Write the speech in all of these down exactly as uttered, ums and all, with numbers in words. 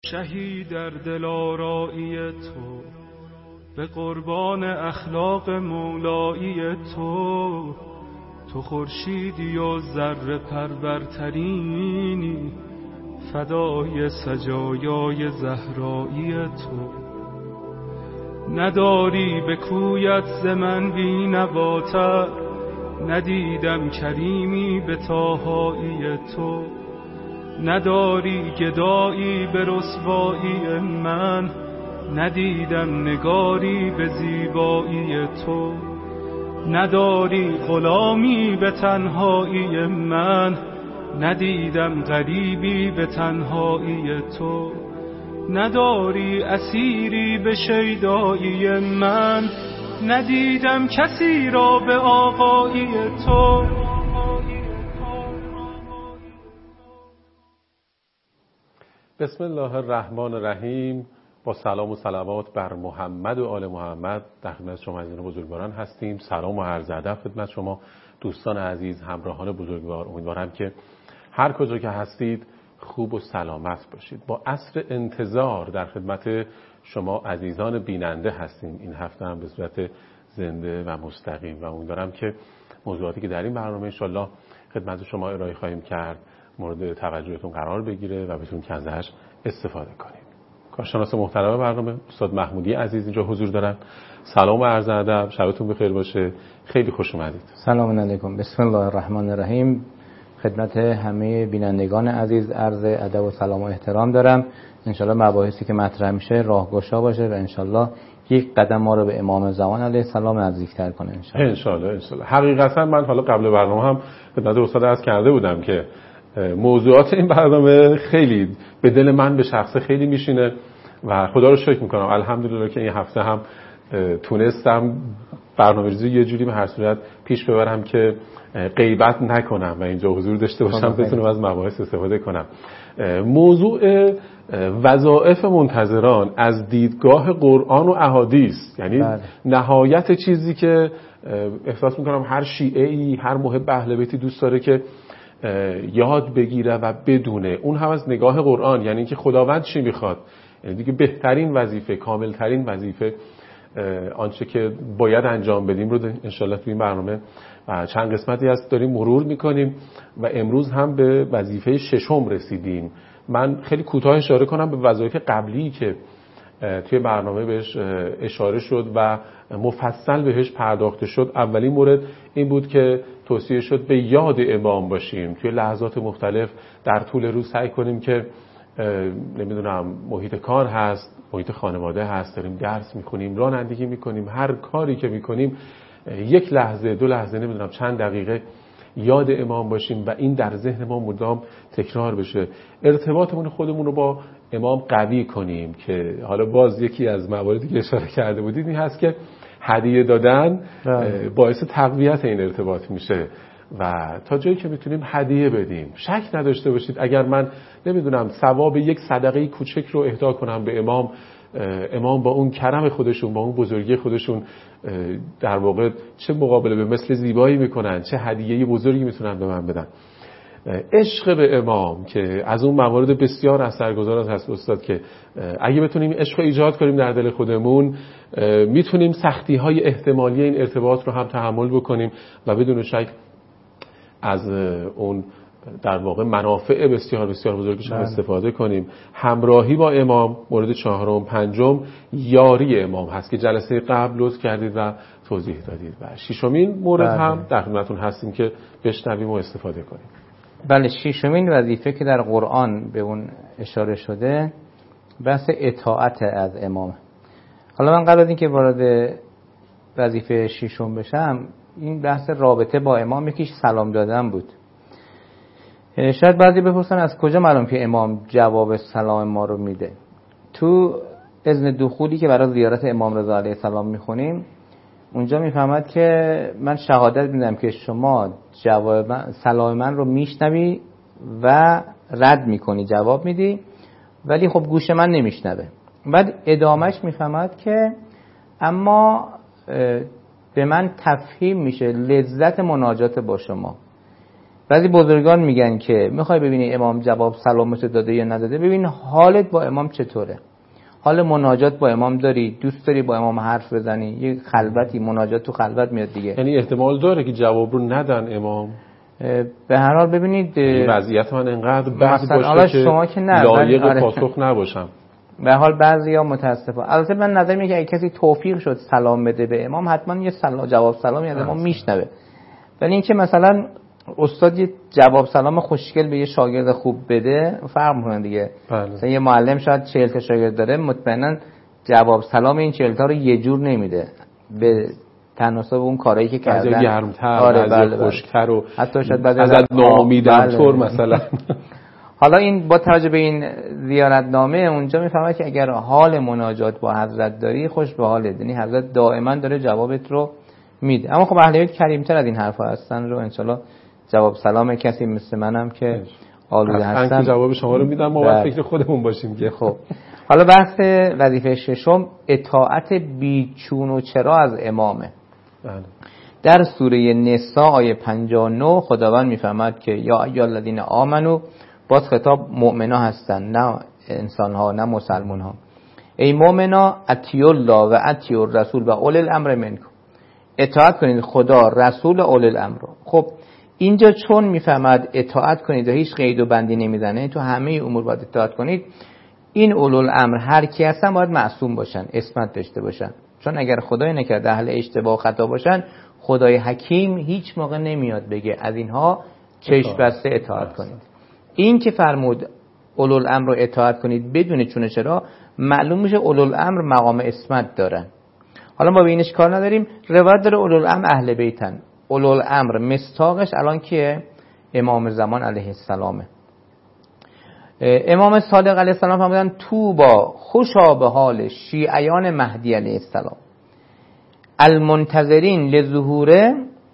شهی در دلارایی تو، به قربان اخلاق مولایی تو. تو خورشیدی و ذره پرورترینی، فدای سجایای زهرایی تو. نداری به کویت ز من بی نواتر، ندیدم کریمی به طاهایی تو. نداری گدایی به رسوایی من، ندیدم نگاری به زیبایی تو. نداری غلامی به تنهایی من، ندیدم غریبی به تنهایی تو. نداری اسیری به شیدایی من، ندیدم کسی را به آقایی تو. بسم الله الرحمن الرحیم. با سلام و صلوات بر محمد و آل محمد در خدمت شما عزیزان بزرگواران هستیم. سلام و عرض ادب خدمت شما دوستان عزیز، همراهان بزرگوار. امیدوارم که هر کجا که هستید خوب و سلامت باشید. با عصر انتظار در خدمت شما عزیزان بیننده هستیم این هفته هم به صورت زنده و مستقیم و امیدوارم که موضوعاتی که در این برنامه انشالله خدمت شما ارائه خواهیم کرد مورد توجهتون قرار بگیره و بتونید که ازش استفاده کنید. کارشناس محترم برنامه استاد محمودی عزیز اینجا حضور دارن. سلام و عرض ادب، شبتون بخیر باشه. خیلی خوش اومدید. سلام علیکم. بسم الله الرحمن الرحیم. خدمت همه بینندگان عزیز عرض ادب و سلام و احترام دارم. انشالله مباحثی که مطرح میشه راهگشا باشه و انشالله یک قدم ما رو به امام زمان علیه السلام نزدیک‌تر کنه انشالله. انشالله انشالله. حقیقتا من حالا قبل برنامه هم خدمت استاد عرض کرده بودم که موضوعات این برنامه خیلی به دل من به شخصه خیلی میشینه و خدا رو شکر میکنم الحمدلله که این هفته هم تونستم برنامه‌ریزی یه جوری به هر صورت پیش ببرم که غیبت نکنم و اینجا حضور داشته باشم، بتونم از مباحث استفاده کنم. موضوع وظایف منتظران از دیدگاه قرآن و احادیث، یعنی بله. نهایت چیزی که احساس میکنم هر شیعه‌ای، هر محب اهل بیتی دوست داره که یاد بگیره و بدونه، اون هم از نگاه قرآن، یعنی که خداوند چی میخواد، یعنی دیگه بهترین وظیفه، کاملترین وظیفه، آنچه که باید انجام بدیم رو انشالله تو این برنامه چند قسمتی هست داریم مرور میکنیم و امروز هم به وظیفه ششم رسیدیم. من خیلی کوتاه اشاره کنم به وظایف قبلی که توی برنامه بهش اشاره شد و مفصل بهش پرداخته شد. اولین مورد این بود که توصیه شد به یاد امام باشیم، توی لحظات مختلف در طول روز سعی کنیم که نمیدونم محیط کار هست، محیط خانواده هست، داریم درس میخونیم، رانندگی میکنیم، هر کاری که میکنیم یک لحظه دو لحظه نمیدونم چند دقیقه یاد امام باشیم و این در ذهن ما مدام تکرار بشه. ارتباطمون خودمون رو با امام قوی کنیم که حالا باز یکی از مواردی که اشاره کرده بودید این هست که هدیه دادن باعث تقویت این ارتباط میشه و تا جایی که میتونیم هدیه بدیم. شک نداشته باشید اگر من نمیدونم ثواب یک صدقه کوچک رو اهدا کنم به امام، امام با اون کرم خودشون، با اون بزرگی خودشون در واقع چه مقابله به مثل زیبایی میکنن، چه هدیه بزرگی میتونن به من بدن. عشق به امام که از اون موارد بسیار اثرگذار هست استاد که اگه بتونیم عشق ایجاد کنیم در دل خودمون میتونیم سختی های احتمالی این ارتباط رو هم تحمل بکنیم و بدون شک از اون در واقع منافع بسیار بسیار بزرگش هم استفاده کنیم. همراهی با امام مورد چهارم. پنجم یاری امام هست که جلسه قبل لطف کردید و توضیح دادید و ششمین مورد بله. هم در خدمتتون هستیم که بشنویم و استفاده کنیم. بله، ششمین وظیفه که در قرآن به اون اشاره شده بحث اطاعت از امام. حالا من قبل از اینکه وارد وظیفه ششم بشم این بحث رابطه با امام یکیش سلام دادن بود. شاید بعضی بپرسن از کجا معلوم که امام جواب سلام ما رو میده؟ تو اذن دخولی که برای زیارت امام رضا علیه السلام میخونیم اونجا میفهمد که من شهادت میدم که شما جواب من سلام من رو میشنوی و رد میکنی، جواب میدی، ولی خب گوش من نمیشنوه. بعد ادامهش میفهمد که اما به من تفهیم میشه لذت مناجات با شما، بعضی بزرگان میگن که میخوای ببینی امام جواب سلامت داده یا نداده، ببین حالت با امام چطوره. حال مناجات با امام داری؟ دوست داری با امام حرف بزنی؟ یه خلوتی مناجات تو خلوت میاد دیگه. یعنی احتمال داره که جواب رو ندن امام. به هر حال ببینید وضعیت من انقدر بد باشه که شما که نه لایق آره. پاسخ نباشم. به هر حال بعضیا متاسفانه، البته من نظر میگه اگه کسی توفیق شد سلام بده به امام، حتما یه سلام جواب سلامی از امام میشنوه. ولی اینکه مثلا استاد یه جواب سلام خوشگل به یه شاگرد خوب بده فرق میکنه دیگه. بله. مثلا یه معلم شاید چهل تا شاگرد داره، مطمئنا جواب سلام این چهل تا رو یه جور نمیده به تناسب اون کارهایی که کردن. بعضی گرمتر، آره بعضی خشکتر و حتی شاید بعضی از ناامیدم طور مثلا. حالا این با توجه به این زیارتنامه اونجا میفهمه که اگر حال مناجات با حضرت داری خوش به حالت، یعنی حضرت دائما داره جوابت رو میده. اما خب اهل بیت کریم‌تر از این حرفا هستن رو انشالله جواب سلام کسی مثل منم که آلوده هستم من جواب شما رو میدم، ما باید فکر خودمون باشیم که خب. حالا بحث وظیفه ششم اطاعت بیچون و چرا از امامه. بله. در سوره نساء آیه پنجاه و نه خداوند میفرماد که یا ایها الذین آمنو، باز خطاب مؤمنا هستن نه انسان ها نه مسلمان ها. ای مؤمنا اطیعوا الله و اطیعوا الرسول و اولی الامر منکم، اطاعت کنید خدا رسول اولی الامر. خب اینجا چون میفهمد اطاعت کنید و هیچ قید و بندی نمیزنه، تو همه امور باید اطاعت کنید، این اولو الامر هر کی هستن باید معصوم باشن، عصمت داشته باشن. چون اگر خدای نکرده اهل اشتباه و خطا باشن، خدای حکیم هیچ موقع نمیاد بگه از اینها چشم بسته اطاعت کنید. این که فرمود اولو الامر رو اطاعت کنید بدون چونه چرا، معلوم میشه اولو الامر مقام عصمت دارن. حالا ما به اینش کار نداریم. روایت داره اولو الامر اهل بیتن. اولو الامر مستاقش الان کیه؟ امام زمان علیه السلامه. امام صادق علیه السلام فرمودن توبا خوشا به حال شیعیان مهدی علیه السلام المنتظرین لظهوره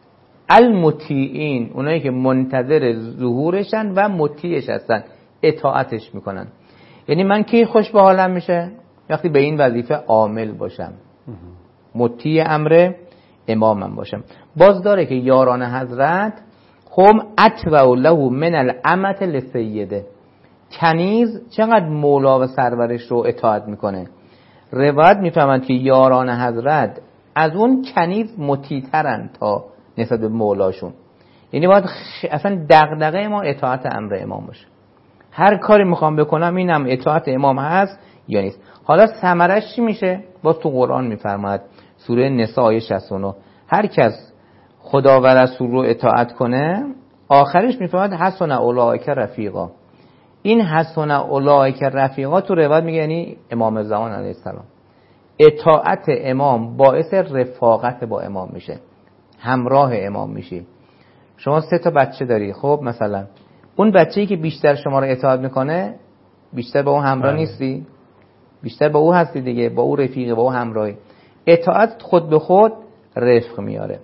المطیعین، اونایی که منتظر ظهورشن و مطیعش هستن، اطاعتش میکنن. یعنی من کی خوش به حالم میشه؟ وقتی به این وظیفه عامل باشم، مطیع امر امامم باشم. باز داره که یاران حضرت هم اتبعوا له من الامة لسیده، کنیز چقدر مولا و سرورش رو اطاعت میکنه. روایت میفهمند که یاران حضرت از اون کنیز مطیع‌ترن تا نسبت به مولاشون. یعنی باید خ... اصلا دغدغه ما اطاعت امر امام باشه. هر کاری میخوام بکنم اینم اطاعت امام هست یا نیست. حالا ثمرش چی میشه؟ باز تو قرآن میفرماد سوره نساء آیه شصت و نه هر کس خدا و رسول رو اطاعت کنه، آخرش میفرماد حسن اولئک رفیقا. این حسن اولئک رفیقا تو روایت میگه یعنی امام زمان علیه السلام. اطاعت امام باعث رفاقت با امام میشه، همراه امام میشی. شما سه تا بچه داری، خب مثلا اون بچه‌ای که بیشتر شما رو اطاعت میکنه بیشتر با اون همراه نیستی؟ بیشتر با او هستی دیگه، با او رفیقه، با او همراهی. اطاعت خود به خود رفق میاره.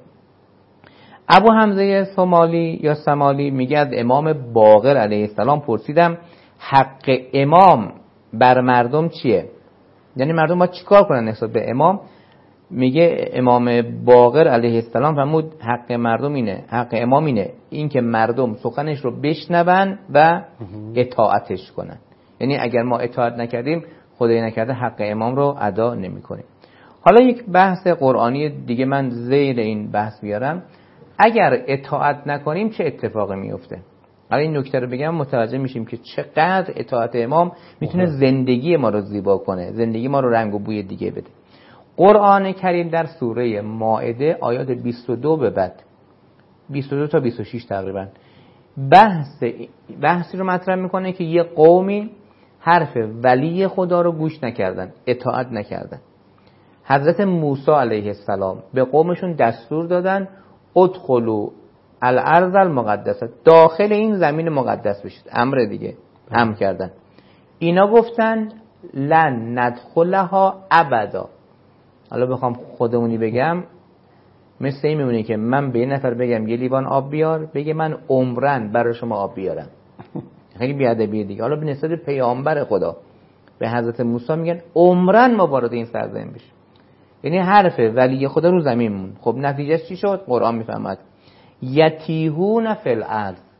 ابو حمزه سمالی یا سمالی میگه از امام باقر علیه السلام پرسیدم حق امام بر مردم چیه؟ یعنی مردم باید چیکار کنن نسبت به امام؟ میگه امام باقر علیه السلام فرمود حق مردم اینه، حق امام اینه، این که مردم سخنش رو بشنون و اطاعتش کنن. یعنی اگر ما اطاعت نکردیم، خدای نکرده حق امام رو ادا نمی کنیم. حالا یک بحث قرآنی دیگه من زیر این بحث بیارم. اگر اطاعت نکنیم چه اتفاقی میفته؟ حالا این نکته رو بگم متوجه میشیم که چقدر اطاعت امام میتونه زندگی ما رو زیبا کنه، زندگی ما رو رنگ و بوی دیگه بده. قرآن کریم در سوره مائده آیات بیست و دو به بعد بیست و دو تا بیست و شش تقریبا بحث بحثی رو مطرح میکنه که یه قومی حرف ولی خدا رو گوش نکردن، اطاعت نکردن. حضرت موسی علیه السلام به قومشون دستور دادن ادخلوا الارض المقدسه، داخل این زمین مقدس بشید، امر دیگه هم کردن. اینا گفتن لن ندخلها ابدا. حالا بخوام خودمونی بگم مثل این میمونه که من به یه نفر بگم یه لیوان آب بیار، بگه من عمرن برای شما آب بیارم. خیلی بیادبیه دیگه. حالا به نسبت پیامبر خدا به حضرت موسی میگن عمرن ما وارد این سرزمین بشیم. یعنی حرف ولی خدا رو زمین مون. خب نتیجهش چی شد؟ قرآن میفهمد یتیهون فی الارض،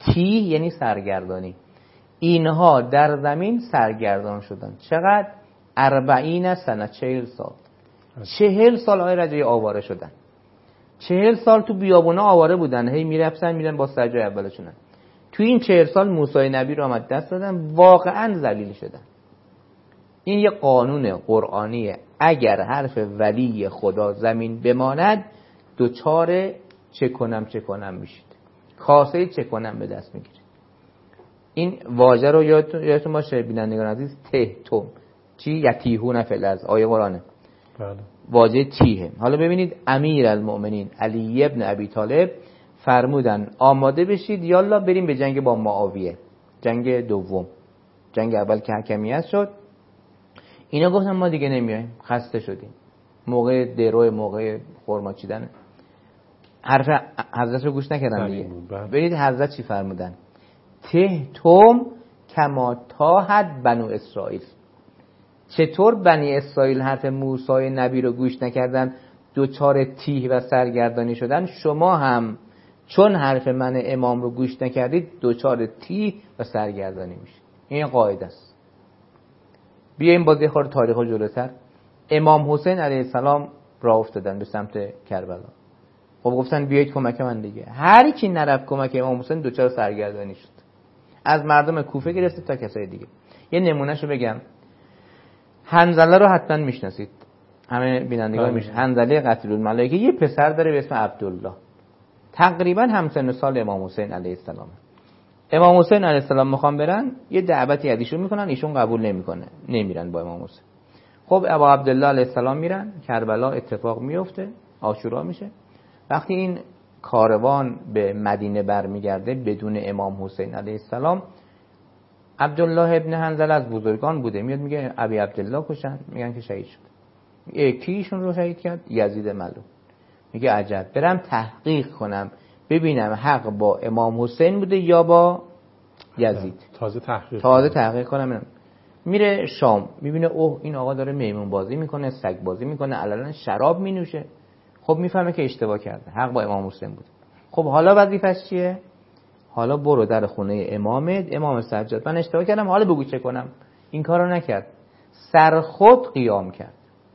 تیه یعنی سرگردانی. اینها در زمین سرگردان شدن. چقدر؟ اربعین سنه، چهل سال. چهل سال آقای رجایی آواره شدن. چهل سال تو بیابونا آواره بودن، هی میرفتن میرن با سرجای اولشونن. تو این چهل سال موسی نبی رو آمد دست دادن، واقعا ذلیل شدن. این یه قانون قرآنیه، اگر حرف ولی خدا زمین بماند دوچار چه کنم چه کنم میشید، کاسه چه کنم به دست میگیرید. این واژه رو یادتون باشه بینندگان عزیز، تهتم چی؟ یتیهون فی الارض، آیه قرآنه. بله. واژه تیه. حالا ببینید امیر المؤمنین علی ابن ابی طالب فرمودن آماده بشید یالا بریم به جنگ با معاویه، جنگ دوم. جنگ اول که حکمیت شد، اینا گفتن ما دیگه نمیایم، خسته شدیم، موقع درو، موقع خرما چیدن. حرف حضرت رو گوش نکردن دیگه. ببینید حضرت چی فرمودن، تهتم کما تاهد بنو اسرائیل. چطور بنی اسرائیل حرف موسی نبی رو گوش نکردن، دوچار تیه و سرگردانی شدن، شما هم چون حرف من امام رو گوش نکردید دوچار تیه و سرگردانی میشید. این قاعده است. بیایم باز یه خورده تاریخ رو جلوتر. امام حسین علیه السلام راه افتادن به سمت کربلا. خب گفتن بیایید کمک من دیگه. هر کی نرفت کمک امام حسین دوچار سرگردانی شد. از مردم کوفه گرفته تا کسای دیگه. یه نمونهشو بگم. حنظله رو حتما میشناسید، همه بینندگان میشن. حنظله قتیل الملائکه یه پسر داره به اسم عبدالله، تقریبا همسن سال امام حسین علیه السلام. امام حسین علیه السلام میخوان برن یه دعوتی از ایشون میکنن، ایشون قبول نمیکنه، نمیرن با امام حسین. خب ابا عبدالله علیه السلام میرن کربلا، اتفاق میفته، عاشورا میشه. وقتی این کاروان به مدینه برمیگرده بدون امام حسین علیه السلام، عبدالله ابن حنظله از بزرگان بوده، میاد میگه ابی عبدالله کشن، میگن که شهید شد. یکیشون رو شهید کرد، یزید ملعون. میگه عجب، برم تحقیق کنم ببینم حق با امام حسین بوده یا با یزید. تازه تحقیق تازه تحقیق کنم. میره شام، میبینه اوه این آقا داره میمون بازی میکنه، سگ بازی میکنه، علنا شراب مینوشه. خب میفهمه که اشتباه کرده، حق با امام حسین بوده. خب حالا وظیفش چیه؟ حالا برو در خونه امامت، امام سجاد من اشتباه کردم، حالا بگو چه کنم. این کارو نکرد، سر خود قیام کرد،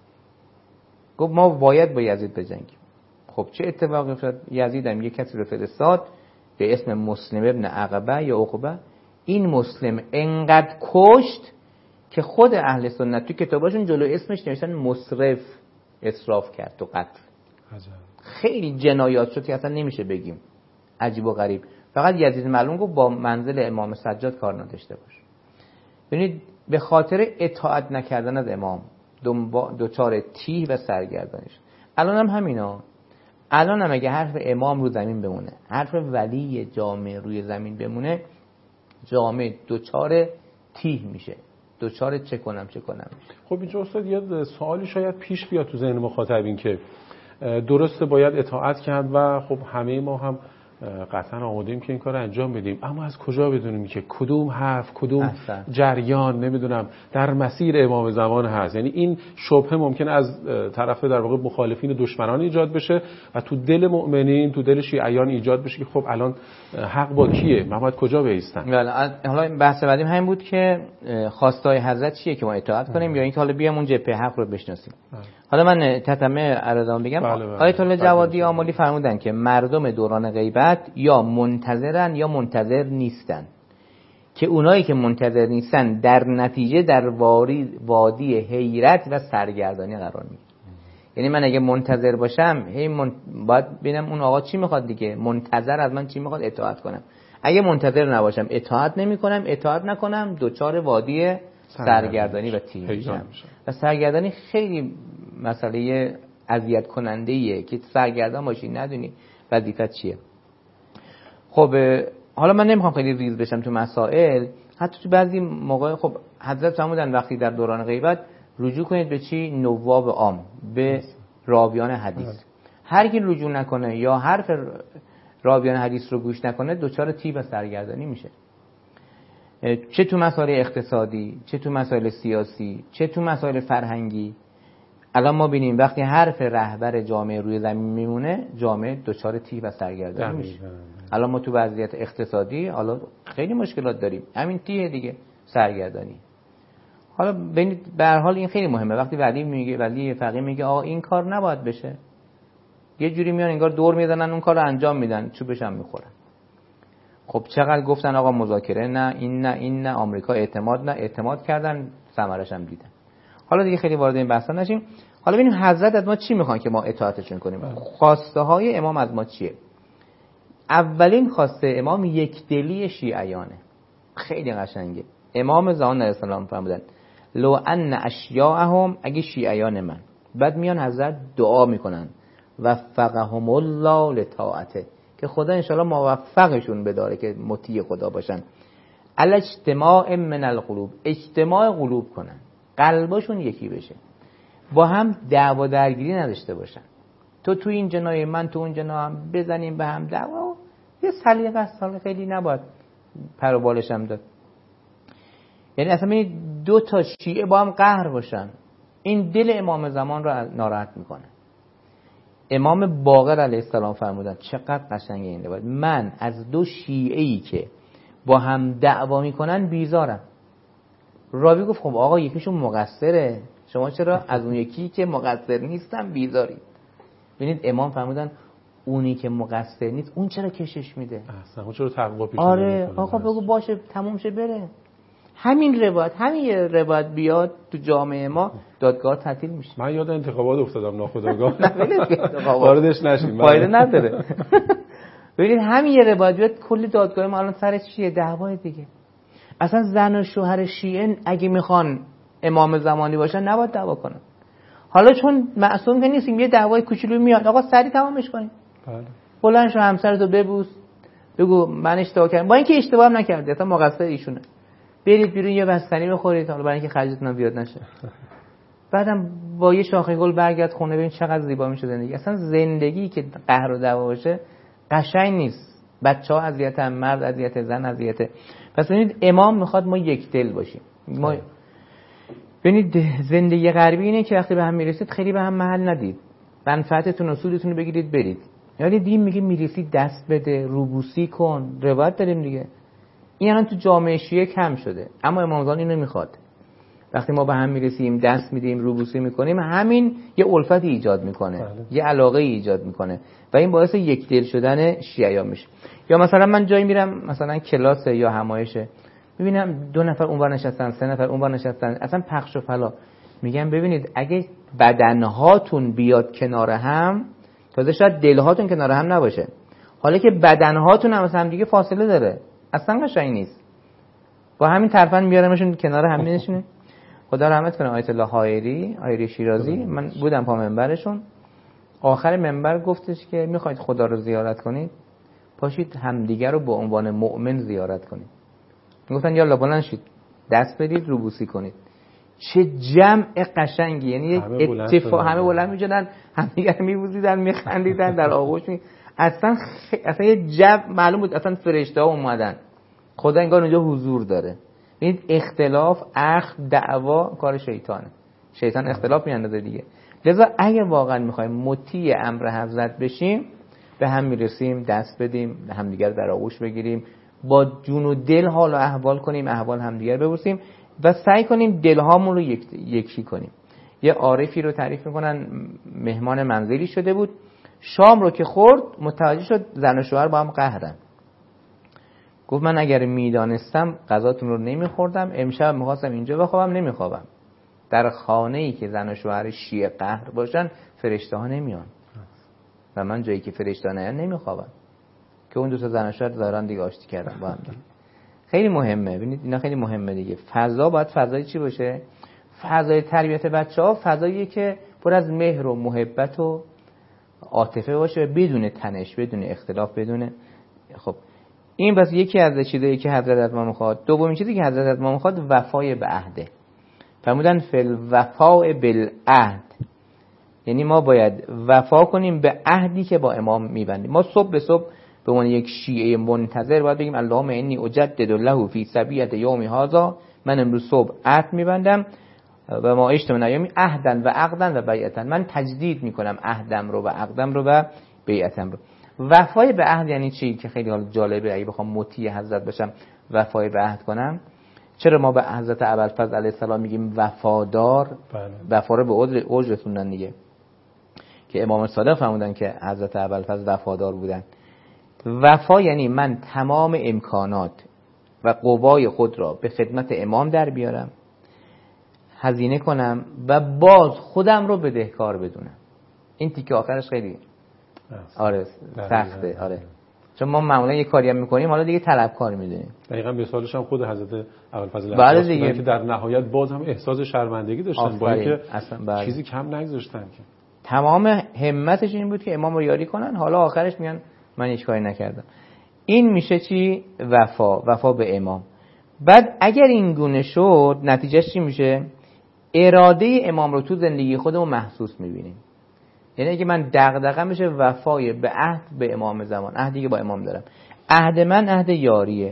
گفت ما باید با یزید بجنگیم. خب چه اتفاقی افتاد؟ یزید هم یک کسی رو فرستاد به اسم مسلم ابن عقبه یا عقبه. این مسلم انقدر کشت که خود اهل سنت تو کتاباشون جلو اسمش نوشتن مصرف، اسراف کرد تو قتل. خیلی جنایات شد که اصلا نمیشه بگیم، عجیب و غریب. فقط یزید ملعون گفت با منزل امام سجاد کار نداشته باش. ببینید به خاطر اطاعت نکردن از امام دوچار تیه و سرگردانی شد. الان هم همینا. الان هم اگه حرف امام رو زمین بمونه، حرف ولی جامعه روی زمین بمونه، جامعه دوچار تیه میشه، دوچار چه کنم چه کنم میشه. خب اینجا استاد یه سوالی شاید پیش بیاد تو ذهن مخاطبین که درسته باید اطاعت کرد و خب همه ما هم قطعا آماده‌ایم که این کار رو انجام بدیم، اما از کجا بدونیم که کدوم حرف کدوم احسن. جریان نمیدونم در مسیر امام زمان هست؟ یعنی این شبهه ممکنه از طرف در واقع مخالفین و دشمنان ایجاد بشه و تو دل مؤمنین، تو دل شیعیان ایجاد بشه که خب الان حق با کیه؟ محمد کجا بایستن؟ بله، حالا بحث بعدیم همین بود که خواستای حضرت چیه که ما اطاعت کنیم ام. یا اینکه حالا بیام اون جبهه حق رو بشناسیم. ام. حالا من تتمه عرضم بگم. بله بله. آیت الله جوادی آملی فرمودن که مردم دوران غیبت یا منتظرن یا منتظر نیستن، که اونایی که منتظر نیستن در نتیجه در وادی حیرت و سرگردانی قرار میگیرن. یعنی من اگه منتظر باشم هی من... باید ببینم اون آقا چی میخواد دیگه، منتظر از من چی میخواد اطاعت کنم. اگه منتظر نباشم اطاعت نمیکنم، اطاعت نکنم دوچار وادی سرگردانی و تیه میشم. و سرگردانی خیلی مسئله اذیت کننده ایه که سرگردان باشی ندونی وظیفت چیه. خب حالا من نمیخوام خیلی ریز بشم تو مسائل، حتی تو بعضی موقع خب حضرت فرمودن وقتی در دوران غیبت رجوع کنید به چی؟ نواب عام، به راویان حدیث. هر کی رجوع نکنه یا حرف راویان حدیث رو گوش نکنه دوچار تیه و سرگردانی میشه، چه تو مسائل اقتصادی، چه تو مسائل سیاسی، چه تو مسائل فرهنگی. الان ما بینیم وقتی حرف رهبر جامعه روی زمین میمونه، جامعه دوچار تیه و سرگردانی میشه. الان ما تو وضعیت اقتصادی حالا خیلی مشکلات داریم، همین تیه دیگه، سرگردانی. حالا ببینید به هر حال این خیلی مهمه. وقتی ولی میگه ولی فقیه میگه آقا این کار نباید بشه، یه جوری میان انگار دور میزنن اون کارو انجام میدن، چوبش هم میخورن. خب چقدر گفتن آقا مذاکره نه، این نه، این نه، آمریکا اعتماد نه، اعتماد کردن، ثمرش هم دیدن. حالا دیگه خیلی وارد این بحثا نشیم. حالا ببینیم حضرت از ما چی میخوان که ما اطاعتشون کنیم. خواسته های امام از ما چیه؟ اولین خواسته امام یک دلی شیعیانه. خیلی قشنگه. امام زمان علیه السلام فرمودن لو ان اشیاءهم، اگه شیعیان من، بعد میان حضرت دعا میکنن وفقهم الله لطاعته، که خدا انشاءالله موفقشون بداره که مطیع خدا باشن. الاجتماع من القلوب، اجتماع قلوب کنن، قلباشون یکی بشه، با هم دعوا درگیری نداشته باشن. تو تو این جنای من تو اون جنا هم بزنیم به هم دعوا، یه سلیقه است، حالا خیلی نباید پر و بالش هم داد. یعنی اصلا این دو تا شیعه با هم قهر باشن، این دل امام زمان رو ناراحت میکنه. امام باقر علیه السلام فرمودن چقدر قشنگه این روایت، من از دو شیعه‌ای که با هم دعوا میکنن بیزارم. راوی گفت خب آقا یکیشون مقصره، شما چرا از اون یکی که مقصر نیستن بیزارید؟ ببینید امام فرمودن اونی که مقصر نیست اون چرا کشش میده؟ اصلا اون چرا تقوا پیشه؟ آره آقا بگو باشه تموم شه بره. همین روایت همین یه روایت بیاد تو جامعه ما دادگاه تعطیل میشه. من یاد انتخابات افتادم ناخودآگاه. نه واردش نشیم، فایده نداره. ببینید همین یه روایت بیاد کلی دادگاه ما الان سر چیه؟ دعوای دیگه. اصلا زن و شوهر شیعه اگه میخوان امام زمانی باشن نباید دعوا کنن. حالا چون معصوم که نیستیم یه دعوای کوچولو میاد آقا سریع تمامش کنیم. بله. بلند شو همسرتو ببوس بگو من اشتباه کردم، با اینکه اشتباه هم نکرده اصلا مقصر ایشونه. برید بیرون یه بستنی بخورید حالا برای اینکه خرجتون زیاد نشه. بعدم با یه شاخه گل برگرد خونه ببین چقدر زیبا میشه زندگی. اصلا زندگی که قهر و دعوا باشه قشنگ نیست. بچه‌ها اذیتن، مرد اذیت، زن اذیت. پس ببینید امام میخواد ما یک دل باشیم. ما ببینید زندگی غربی اینه که وقتی به هم میرسید خیلی به هم محل ندید. منفعتتون و سودتون رو بگیرید برید. یعنی دین میگه میرسید دست بده، روبوسی کن. روایت داریم دیگه. این الان تو جامعه شیعه کم شده، اما امام زمان اینو میخواد. وقتی ما به هم میرسیم دست میدیم روبوسی میکنیم همین یه الفتی ایجاد میکنه، بله. یه علاقه ایجاد میکنه و این باعث یک دل شدن شیعه میشه. یا مثلا من جایی میرم مثلا کلاس یا همایشه میبینم دو نفر اونور نشستن، سه نفر اونور نشستن، اصلا پخش و پلا. میگم ببینید اگه بدنهاتون بیاد کنار هم، تازه شاید دلهاتون کنار هم نباشه، حالا که بدنهاتون هم مثلا هم دیگه فاصله داره اصلا قشنگ نیست. با همین طرفن میارمشون کنار هم میشینه. خدا رحمت کنه آیت الله حایری، حایری شیرازی، من بودم پا منبرشون، آخر منبر گفتش که میخواید خدا رو زیارت کنید پاشید همدیگر رو به عنوان مؤمن زیارت کنید. میگفتن یالا بلند شید دست بدید روبوسی کنید. چه جمع قشنگی، یعنی اتفاق همه بلند میشدن همدیگر میبوسیدن میخندیدن در آغوش می... اصلا خ... اصلا یه جمع معلوم بود اصلا فرشته ها اومدن. خدا انگار اونجا حضور داره. ببینید اختلاف، اخ، دعوا کار شیطانه. شیطان اختلاف میاندازه دیگه. لذا اگه واقعا میخوایم مطیع امر حضرت بشیم به هم میرسیم دست بدیم، همدیگر در آغوش بگیریم، با جون و دل حال و احوال کنیم، احوال همدیگر بپرسیم و سعی کنیم دلهامون رو یک یکی کنیم. یه عارفی رو تعریف میکنن مهمان منزلی شده بود، شام رو که خورد متوجه شد زن و شوهر با هم قهرن. گفت من اگر میدانستم غذاتون رو نمیخوردم، امشب میخواستم اینجا بخوابم نمیخوابم. در خانه‌ای که زن و شوهر شیعه قهر باشن فرشته ها نمیان و من جایی که فرشته ها نیان نمیخوابم، که اون دو تا زن و شوهر دارن دیگه آشتی کردن با هم. خیلی مهمه. ببینید اینا خیلی مهمه دیگه. فضا باید فضای چی باشه؟ فضای تربیت بچه‌ها فضاییه که پر از مهر و محبت و عاطفه باشه بدون تنش، بدون اختلاف، بدون خب این بس یکی از چیزایی که حضرت از ما میخواد. دومین چیزی که حضرت از ما میخواد وفای به عهده. فرمودن فل وفاء بالعهد، یعنی ما باید وفا کنیم به عهدی که با امام میبندیم. ما صبح به صبح به عنوان یک شیعه منتظر باید بگیم اللهم انی اجدد له فی سبیعه یوم هذا، من امروز صبح عهد میبندم و ما عشت من ایامی عهدا و عقدا و بیعتا، من تجدید میکنم عهدم رو و عقدم رو و بیعتم رو. وفای به عهد یعنی چی که خیلی حال جالبه اگه بخوام مطیع حضرت باشم وفای به عهد کنم. چرا ما به حضرت ابوالفضل علیه السلام میگیم وفادار؟ بله. وفا رو به اوج رسوندن دیگه، که امام صادق فرمودن که حضرت ابوالفضل وفادار بودن. وفا یعنی من تمام امکانات و قوای خود را به خدمت امام در بیارم، هزینه کنم و باز خودم رو بدهکار بدونم. این تیکه آخرش خیلی آره سخته. آره چون ما معمولا یه کاری هم میکنیم حالا دیگه طلبکار میدونیم. دقیقاً مثالش هم خود حضرت ابوالفضل عباس بودن که در نهایت باز هم احساس شرمندگی داشتن با اینکه چیزی کم نگذاشتن که تمام همتش این بود که امام رو یاری کنن، حالا آخرش میگن من هیچ کاری نکردم. این میشه چی؟ وفا، وفا به امام. بعد اگر این گونه شد نتیجهش چی میشه؟ اراده امام رو تو زندگی خودمون محسوس میبینیم. یعنی اگه من دغدغه میشه وفای به عهد به امام زمان، عهدی که با امام دارم، عهد من عهد یاریه.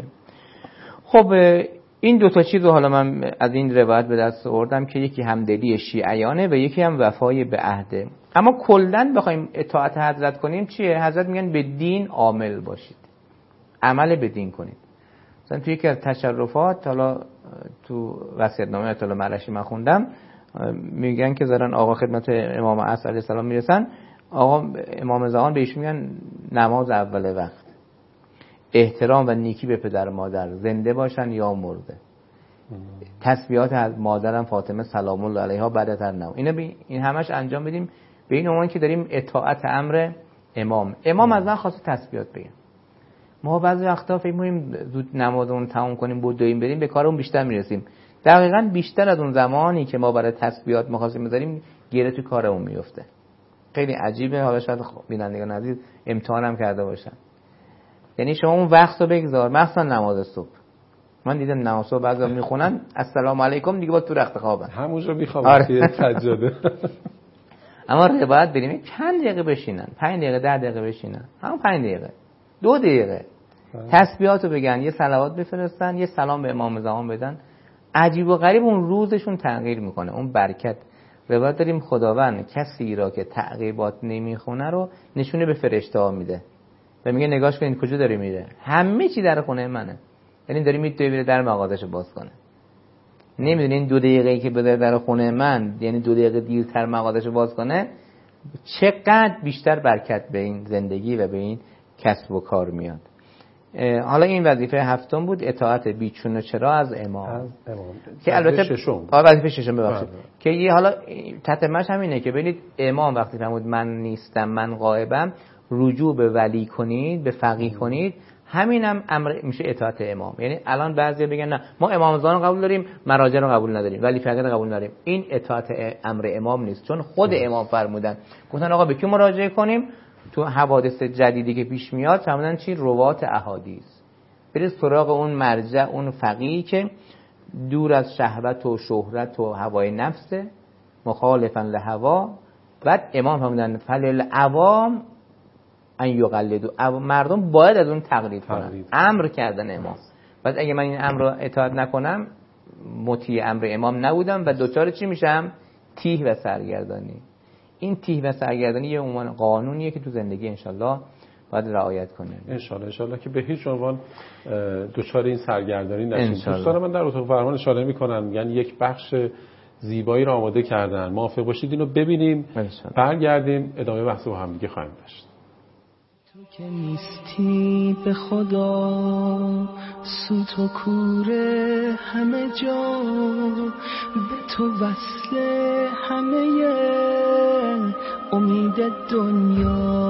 خب این دو تا چیز رو حالا من از این روایت به دست آوردم که یکی همدلی شیعیانه و یکی هم وفای به عهده. اما کلاً بخوایم اطاعت حضرت کنیم چیه؟ حضرت میگن به دین عامل باشید، عمل به دین کنید. مثلا توی یکی از تشرفات حالا تو وصیت‌نامه آیت الله مرشی من خوندم، میگن که زدن آقا خدمت امام عصر علیه السلام میرسن، آقا امام زمان بهش میگن نماز اول وقت، احترام و نیکی به پدر مادر، زنده باشن یا مرده، تسبیحات از مادرم فاطمه سلام الله علیها بعد از نماز. اینا بی... این همش انجام بدیم به این عنوان که داریم اطاعت امر امام. امام از من خواسته تسبیحات بگم، ما بعضی وقتا فکر می‌کنیم زود نمازمون تموم کنیم بدویم بریم به کارمون بیشتر میرسیم. دقیقاً بیشتر از اون زمانی که ما برای تسبیحات می‌خواستیم بذاریم گره تو کارمون میفته. خیلی عجیبه. حالا شاید بینندگان عزیز امتحانم کرده باشن. یعنی شما اون وقت رو بگذار، مثلا نماز صبح. من دیدم نماز صبح بعضیا میخونن السلام علیکم دیگه با تو رخت خوابن. همونجا میخوابن توی سجاده. اما روایت بریم چند دقیقه بشینن، پنج دقیقه ده دقیقه بشینن، همون پنج دقیقه دو دقیقه تسبیحاتو بگن، یه صلوات بفرستن، یه سلام به امام زمان بدن. عجیب و غریب اون روزشون تغییر میکنه، اون برکت. روایت داریم خداوند کسی را که تعقیبات نمیخونه رو نشونه به فرشته ها میده و میگه نگاش کنید کجا داره میره، همه چی در خونه منه. یعنی داره میتونه بره در مغازه‌شو باز کنه. نمیدونی این دو دقیقه‌ای که بذاره در خونه من، یعنی دو دقیقه دیرتر مغازه‌شو باز کنه، چقدر بیشتر برکت به این زندگی و به این کسب و کار میاد. حالا این وظیفه هفتم بود، اطاعت بیچون و چرا از امام. از امام. که البته ششم. وظیفه ششم ببخشید. که یه حالا تتمش همینه که ببینید امام وقتی فرمود من نیستم من غایبم، رجوع به ولی کنید، به فقیه کنید، همینم امر میشه اطاعت امام. یعنی الان بعضیا بگن نه ما امام زمان قبول داریم، مراجع رو قبول نداریم، ولی فقیه رو قبول نداریم. این اطاعت امر امام نیست، چون خود امام فرمودن، گفتن آقا به کی مراجعه کنیم؟ تو حوادث جدیدی که پیش میاد فرمودن چی؟ روات احادیث. برید سراغ اون مرجع، اون فقیهی که دور از شهوت و شهرت و هوای نفسه، مخالفا لهوا. بعد امام فرمودن فللعوام ان یقلدوا، مردم باید از اون تقلید کنن. امر کردن امام. بعد اگه من این امر رو اطاعت نکنم مطیع امر امام نبودم و دوچار چی میشم؟ تیه و سرگردانی. این تیه و سرگردانی یه عنوان قانونیه که تو زندگی انشالله باید رعایت کنیم. انشالله انشالله که به هیچ عنوان دوچار این سرگردانی نشیم. دوستان من در اتاق فرمان اشاره میکنن، یعنی یک بخش زیبایی رو آماده کردن، موافق باشید اینو ببینیم، برگردیم ادامه بحث با هم دیگه خواهیم داشت. تو که نیستی به خدا، سوت و کوره همه جا، به تو وصل همه امید دنیا،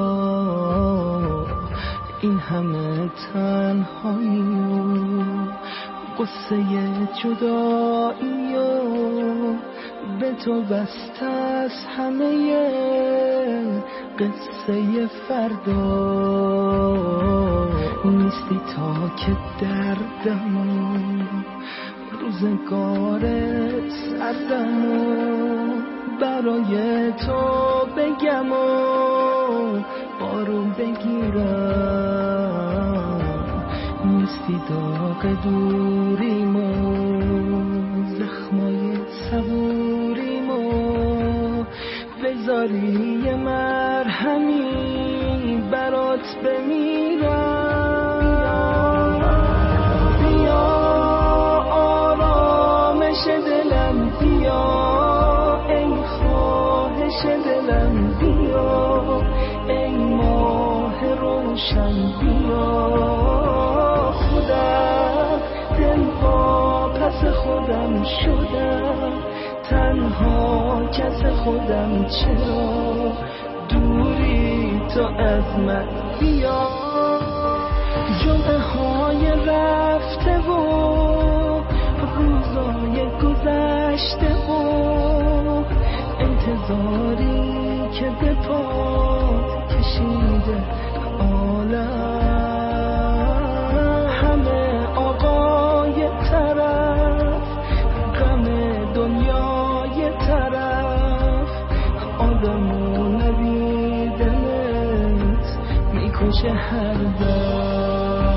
این همه تنهایی و قصه جدایی و به تو بسته از همه قصه فردا، نیستی تا که دردم و روزگار سردم و برای تو بگم و بارو بگیرم، نیستی داغ دوریم و زخمای صبوریم و بذاری مرهمی برات بمیرم. بیا آرامش دلم بیا، ای خواهش دلم بیا، ای ماه روشن بیا. خودم دل با پس خودم شدم، تنها کس خودم چرا دوری تو از من بیا. جمعه های رفته و روزای گذشته و انتظاری که به پات کشیده عالم، همه آقای طرف، غم دنیای طرف، آدمو ندیدنت میکشه هر دم.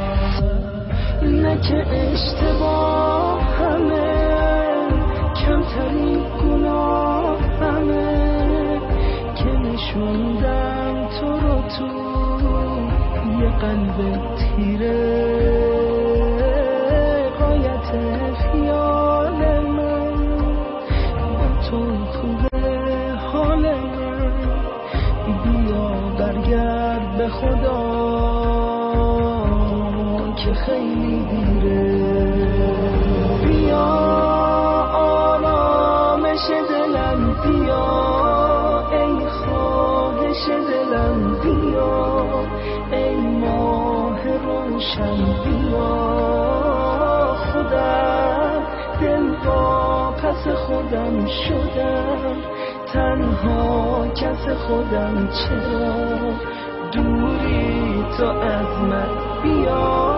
نه که اشتباه همه، کمترین گناه همه، که نشوندم تو رو تو یه قلب تیره. غایت خیال من با تو خوبه حال من، بیا برگرد به خدا که خیلی دیره. بیا آرامش دلم بیا، ای خواهش دلم بیا، ای ماه روشن بیا. خودم دل با پس خودم شدم، تنها کس خودم چرا دوری تو از من بیا.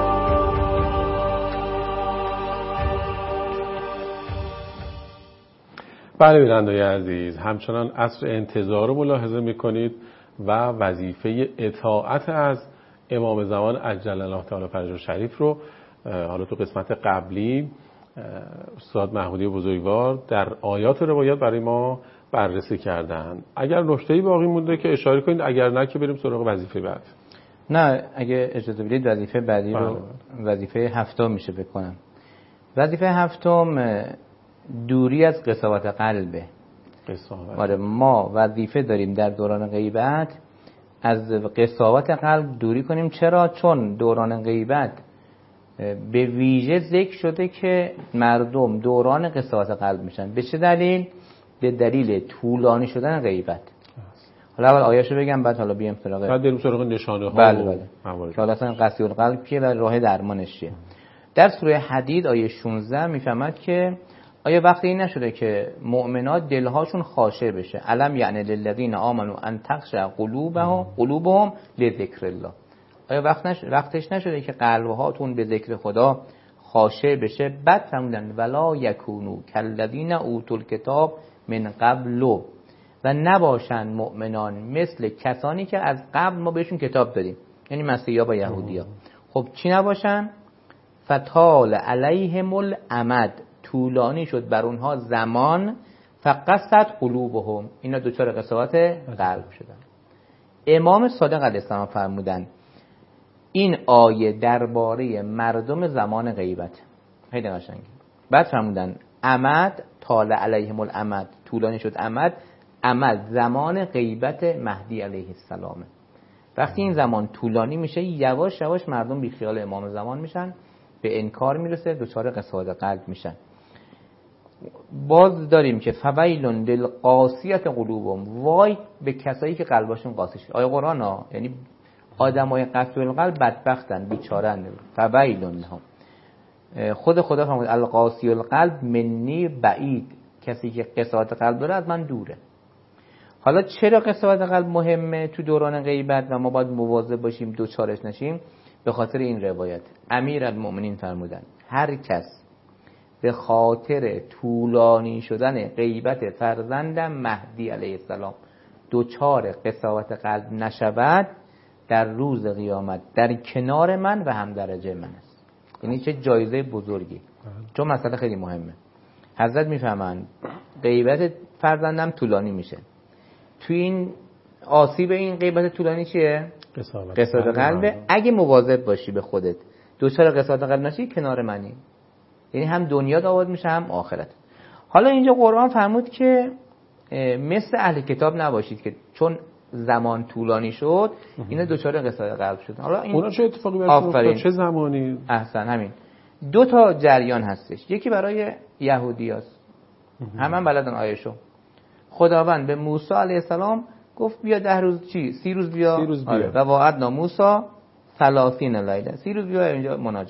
بله بیننده‌های عزیز، همچنان عصر انتظار رو ملاحظه میکنید و وظیفه اطاعت از امام زمان عجل الله تعالی فرجه شریف رو حالا تو قسمت قبلی استاد محمودی بزرگوار در آیات روایات برای ما بررسی کردن. اگر نکته‌ای باقی مونده که اشاره کنید، اگر نه که بریم سراغ وظیفه بعد. نه اگه اجازه بدید وظیفه بعدی رو وظیفه هفتم میشه بکنم. وظیفه هفتم دوری از قساوت قلبه. قساوت. آره، ما وظیفه داریم در دوران غیبت از قساوت قلب دوری کنیم. چرا؟ چون دوران غیبت به ویژه ذکر شده که مردم دوران قساوت قلب میشن. به چه دلیل؟ به دلیل طولانی شدن غیبت. حالا اول آیاشو بگم بعد حالا بیام سراغ بعد بریم سراغ نشانه ها. بله بله. که حالا اصلا قسی القلب کیه و راه درمانش چیه. در سوره حدید آیه شانزده میفهمد که آیا وقتی این نشده که مؤمنات دلهاشون خاشع بشه؟ علم یعنی للذین آمنوا ان تخشع قلوبهم قلوبهم لذکر الله. آیا وقت نش... وقتش نشده که قلبهاتون به ذکر خدا خاشع بشه؟ بعد فرمودن ولا یکونوا کالذین اوتوا الکتاب من قبل، و نباشن مؤمنان مثل کسانی که از قبل ما بهشون کتاب دادیم، یعنی مسیحا و یهودیا. خب چی نباشن؟ فطال علیهم الامد، طولانی شد بر اونها زمان، فقست قلوبهم، اینا دوچار قساوت قلب شدن. امام صادق علیه السلام فرمودن این آیه درباره مردم زمان غیبت. خیلی قشنگه. بعد فرمودن امد، طال علیهم الامد، طولانی شد امد. امد زمان غیبت مهدی علیه السلام. وقتی این زمان طولانی میشه یواش یواش مردم بی خیال امام زمان میشن، به انکار میرسه، دوچار قساوت قلب میشن. باز داریم که فویل للقاسیة قلوبهم، وای به کسایی که قلبشون قاسی شده. آیه قرآن ها، یعنی آدمای قسوه القلب بدبختن، بیچارن. فویل لهم، خود خدا فرمود القاسی القلب منی بعید، کسی که قساوت قلب داره از من دوره. حالا چرا قساوت قلب مهمه تو دوران غیبت و ما باید مواظب باشیم دوچارش نشیم؟ به خاطر این روایت امیرالمؤمنین فرمودن هر کس به خاطر طولانی شدن غیبت فرزندم مهدی علیه السلام دوچار قساوت قلب نشود، در روز قیامت در کنار من و هم درجه من است. یعنی چه جایزه بزرگی، چون مسئله خیلی مهمه. حضرت میفهمن غیبت فرزندم طولانی میشه، تو این آسیب این غیبت طولانی چیه؟ قساوت قلبه. اگه مواظب باشی به خودت دوچار قساوت قلب نشی، کنار منی، یعنی هم دنیا آباد میشه هم آخرت. حالا اینجا قرآن فرمود که مثل اهل کتاب نباشید که چون زمان طولانی شد اینا دوچار قساوت قلب شدن. حالا این اونا چه اتفاقی برای چه زمانی؟ احسن، همین دو تا جریان هستش. یکی برای یهودیاست، همه بلدن آیه‌شو. خداوند به موسی علیه السلام گفت بیا ده روز چی؟ سی روز بیا. سی روز بیا. آره. و وعدنا موسی ثلاثین لیله. سی روز بیا اینجا مناجات.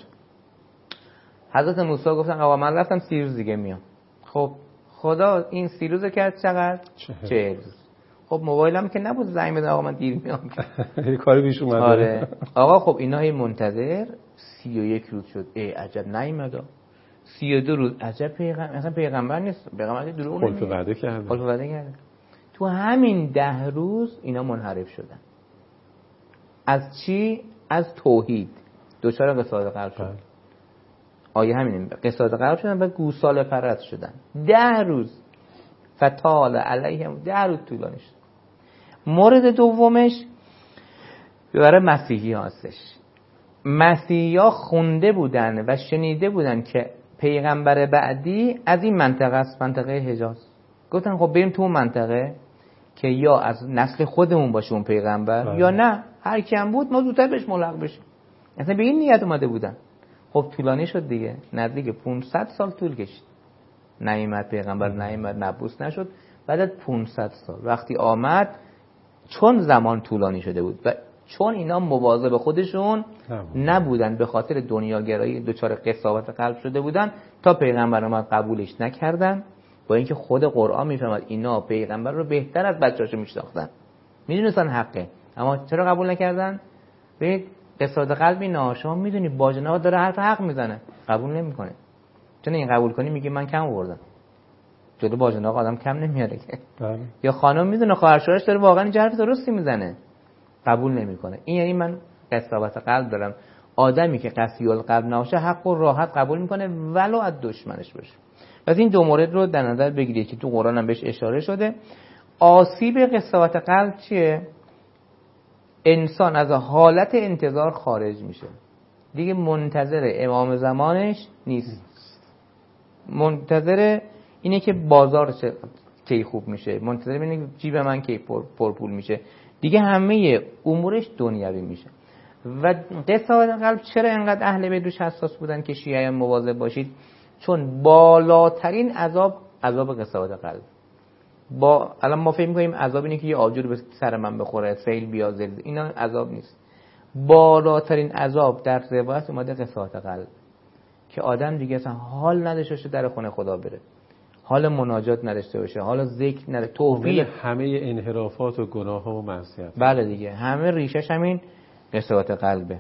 حضرت موسی گفتن آقا من رفتم سی روز دیگه میام. خب خدا این سی روز کرد چقدر؟ چهل روز. خب موبایلم که نبود زنگ بزنم آقا من دیر میام. یه کاری پیش اومده. آره. آقا خب اینا هی منتظر سی و یک روز شد. ای عجب نیومد. سی و دو روز عجب پیغمبر اصلا پیغمبر نیست. پیغمبر دروغ نمیگه. خلف وعده کرده. خلف وعده کرده. تو همین ده روز اینا منحرف شدن. از چی؟ از توحید. دچار قساوت قلب شدن. آیه همینه. قساوت قلب شدن و گوساله پرست شدن. ده روز فتال علیهم، ده روز طولانی شد. مورد دومش برای مسیحی هستش. مسیحی ها خونده بودن و شنیده بودن که پیغمبر بعدی از این منطقه است، منطقه حجاز. گفتن خب بریم تو اون منطقه که یا از نسل خودمون باشه اون پیغمبر بله. یا نه هر کی هم بود ما زودتر بهش ملحق بشیم. اصلا به این نیت اومده بودن. خب طولانی شد دیگه، نزدیک پانصد سال طول کشید. نیامد پیغمبر، نیامد، مبعوث نشد. بعد از پانصد سال وقتی آمد، چون زمان طولانی شده بود و چون اینا مواظب خودشون نبودن، به خاطر دنیاگرایی دچار قساوت قلب شده بودن، تا پیغمبر اومد قبولش نکردن. با اینکه خود قرآن میفهمد اینا پیغمبر رو بهتر از بچه‌هاشون میشناختن، میدونستن حقه، اما چرا قبول نکردن؟ به قساوت قلب اینا. شما میدونی باجناق داره حرف حق میزنه، قبول نمیکنه. چون این قبول کنی میگه من کم آوردم. جلو باجناق آدم کم نمیاره که. بله. یا خانم میدونه خواهر شوهرش داره واقعا این حرف درستی میزنه، قبول نمیکنه. این یعنی من قساوت قلب دارم. آدمی که قسی القلب نباشه حق و راحت قبول میکنه ولو از دشمنش باشه. پس این دو مورد رو در نظر بگیرید که تو قرآن هم بهش اشاره شده. آسیب قساوت قلب چیه؟ انسان از حالت انتظار خارج میشه، دیگه منتظر امام زمانش نیست، منتظر اینه که بازار کی خوب میشه، منتظر اینه که جیب من کی پر, پر پول میشه، دیگه همه امورش دنیوی میشه. و قساوت قلب چرا اینقدر اهل بیت روش حساس بودن که شیعه مواظب باشید؟ چون بالاترین عذاب عذاب قساوت قلب. با الان ما فکر می‌کنیم عذاب اینه که یه آجر به سر من بخوره، سیل بیاد، زلزله، اینا عذاب نیست. بالاترین عذاب در روایت اومده قساوت قلب، که آدم دیگه اصلا حال نداشته باشه در خونه خدا بره، حال مناجات نداشته باشه، حال ذکر نداشته، توفیق همه انحرافات و گناه‌ها و معصیت. بله دیگه، همه ریشش همین قساوت قلبه.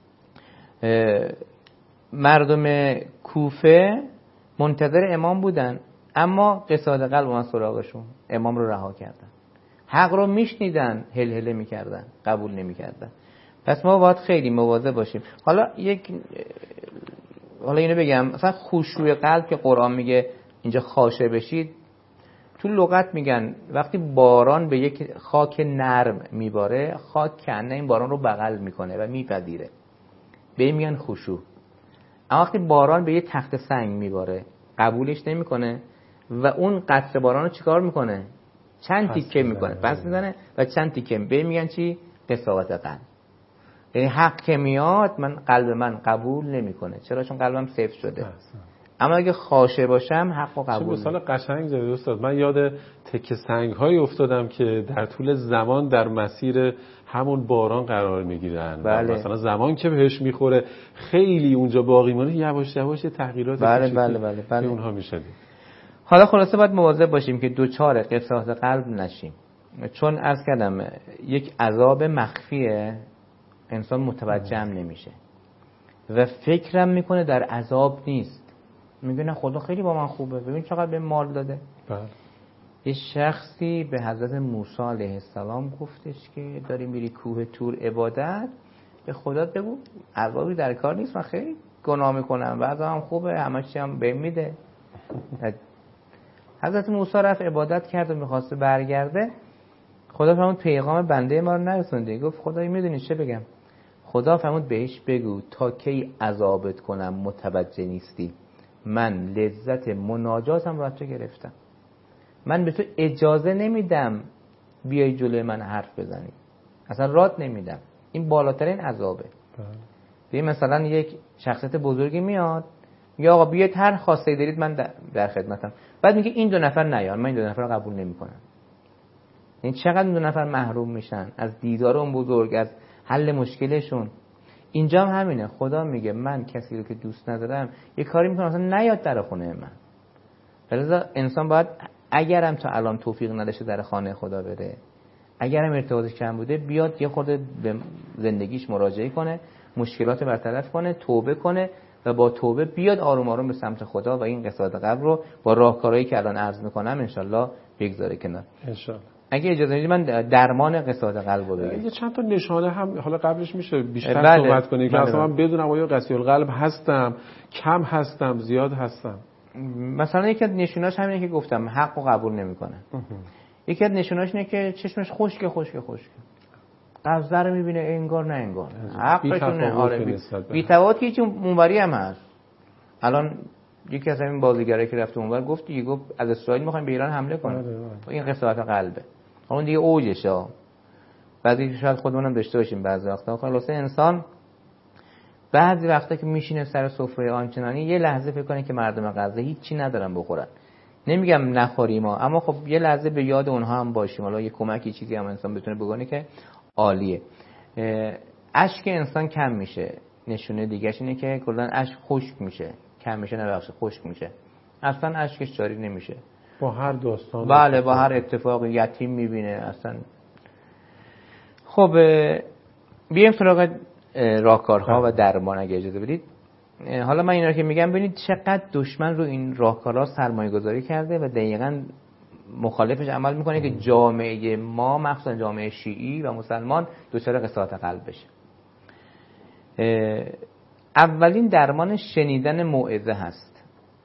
مردم کوفه منتظر امام بودن، اما قساوت قلب اومد سراغشون، امام رو رها کردن. حق رو میشنیدن، هل هله میکردن، قبول نمیکردن. پس ما باید خیلی مواظب باشیم. حالا یک حالا اینو بگم، مثلا خشوع قلب که قرآن میگه اینجا خاشع بشید، تو لغت میگن وقتی باران به یک خاک نرم میباره، خاک کنه این باران رو بغل میکنه و میپذیره، به این میگن خشوع. اما وقتی باران به یه تخت سنگ میباره، قبولش نمیکنه و اون قطره باران رو چیکار میکنه؟ چند تیکه میکنه، پس میزنه و چند تیکه. به این میگن چی؟ قساوت قلب. یعنی حق که میاد، من قلب من قبول نمیکنه. چرا؟ چون قلبم صفر شده. اما اگه خاشه باشم حق و قبول. چه مثال قشنگ زدید استاد. من یاد تکه سنگ های افتادم که در طول زمان در مسیر همون باران قرار میگیرن. بله. مثلا زمان که بهش میخوره خیلی اونجا باقی مونه، یواش یواش تغییرات بله بله بله بله اونها میشه. حالا خلاصه باید مواظب باشیم که دوچار قساوت قلب نشیم، چون از کردم یک عذاب مخفیه، انسان متوجه هم نمیشه و فکرم میکنه در عذاب نیست، میگه نه خدا خیلی با من خوبه، ببین چقدر به مال داده. بله. یه شخصی به حضرت موسی علیه السلام گفتش که داری میری کوه تور عبادت، به خدا بگو عذابی در کار نیست، من خیلی گناه میکنم، وضعم خوبه، همه چی هم بهم میده. حضرت موسی رفت عبادت کرد و میخواسته برگرده، خدا فرمود پیغام بنده ما رو نرسونده. گفت خدای میدونی چه بگم؟ خدا فرمود بهش بگو تا کی عذابت کنم متوجه نیستی؟ من لذت مناجاتم رو از تو گرفتم. من به تو اجازه نمیدم بیای جلوی من حرف بزنی، اصلا رات نمیدم. این بالاترین عذابه. ببین مثلا یک شخصیت بزرگی میاد میگه آقا بیاید هر خواسته دارید من در خدمتم، بعد میگه این دو نفر نیان، من این دو نفر رو قبول نمیکنم. این چقدر این دو نفر محروم میشن از دیدار اون بزرگ، از حل مشکلشون. اینجا هم همینه. خدا میگه من کسی رو که دوست ندارم یه کاری میکنم اصلا نیاد در خونه من. لذا انسان باید اگرم تا الان توفیق نداشته در خانه خدا بره، اگرم ارتباطش کم بوده، بیاد یه خورده به زندگیش مراجعه کنه، مشکلات برطرف کنه، توبه کنه و با توبه بیاد آروم آروم به سمت خدا و این قصاد قلب رو با راهکارهایی که الان عرض میکنم انشالله بگذاره کنار. انشالله. اگه اجازه بدید من درمان قصاد قلب رو بگم. یه چند تا نشانه هم حالا قبلش میشه بیشتر بله. صحبت کنید که بله. اصلا من بدونم آیا قصیل قلب هستم، کم هستم، زیاد هستم. مثلا یکی از نشوناش همینه که گفتم، حق رو قبول نمیکنه. یکی از نشوناش اینه که چشمش خشک خشک خشک، قبضه رو میبینه انگار نه انگار، حقشونه. آره بی تفاوت هیچ اونوری هم هست. الان یکی از همین بازیگرایی که رفت اونور گفت دیگه، گفت از اسرائیل میخوایم به ایران حمله کنیم. این قساوت قلبه. اون دیگه اوجشه. بعضی شاید خودمونم داشته باشیم بعضی وقتا. خلاصه انسان بعضی وقتا که میشینه سر سفره آنچنانی یه لحظه فکر کنه که مردم غزه هیچی ندارن بخورن. نمیگم نخوریم ما، اما خب یه لحظه به یاد اونها هم باشیم. حالا یه کمکی چیزی هم انسان بتونه بکنه که عالیه. اشک انسان کم میشه. نشونه دیگه‌ش اینه که کلا اشک خشک میشه. کم میشه، نه بخش خشک میشه. اصلا اشکش جاری نمیشه. با هر داستان. بله با هر اتفاقی یتیم میبینه اصلا. خب بیایم سراغ راهکارها و درمان اگه اجازه بدید. حالا من اینا رو که میگم ببینید چقدر دشمن رو این راهکارها سرمایه گذاری کرده و دقیقاً مخالفش عمل میکنه که جامعه ما مخصوصا جامعه شیعی و مسلمان دچار قساوت قلب بشه. اولین درمان شنیدن موعظه هست.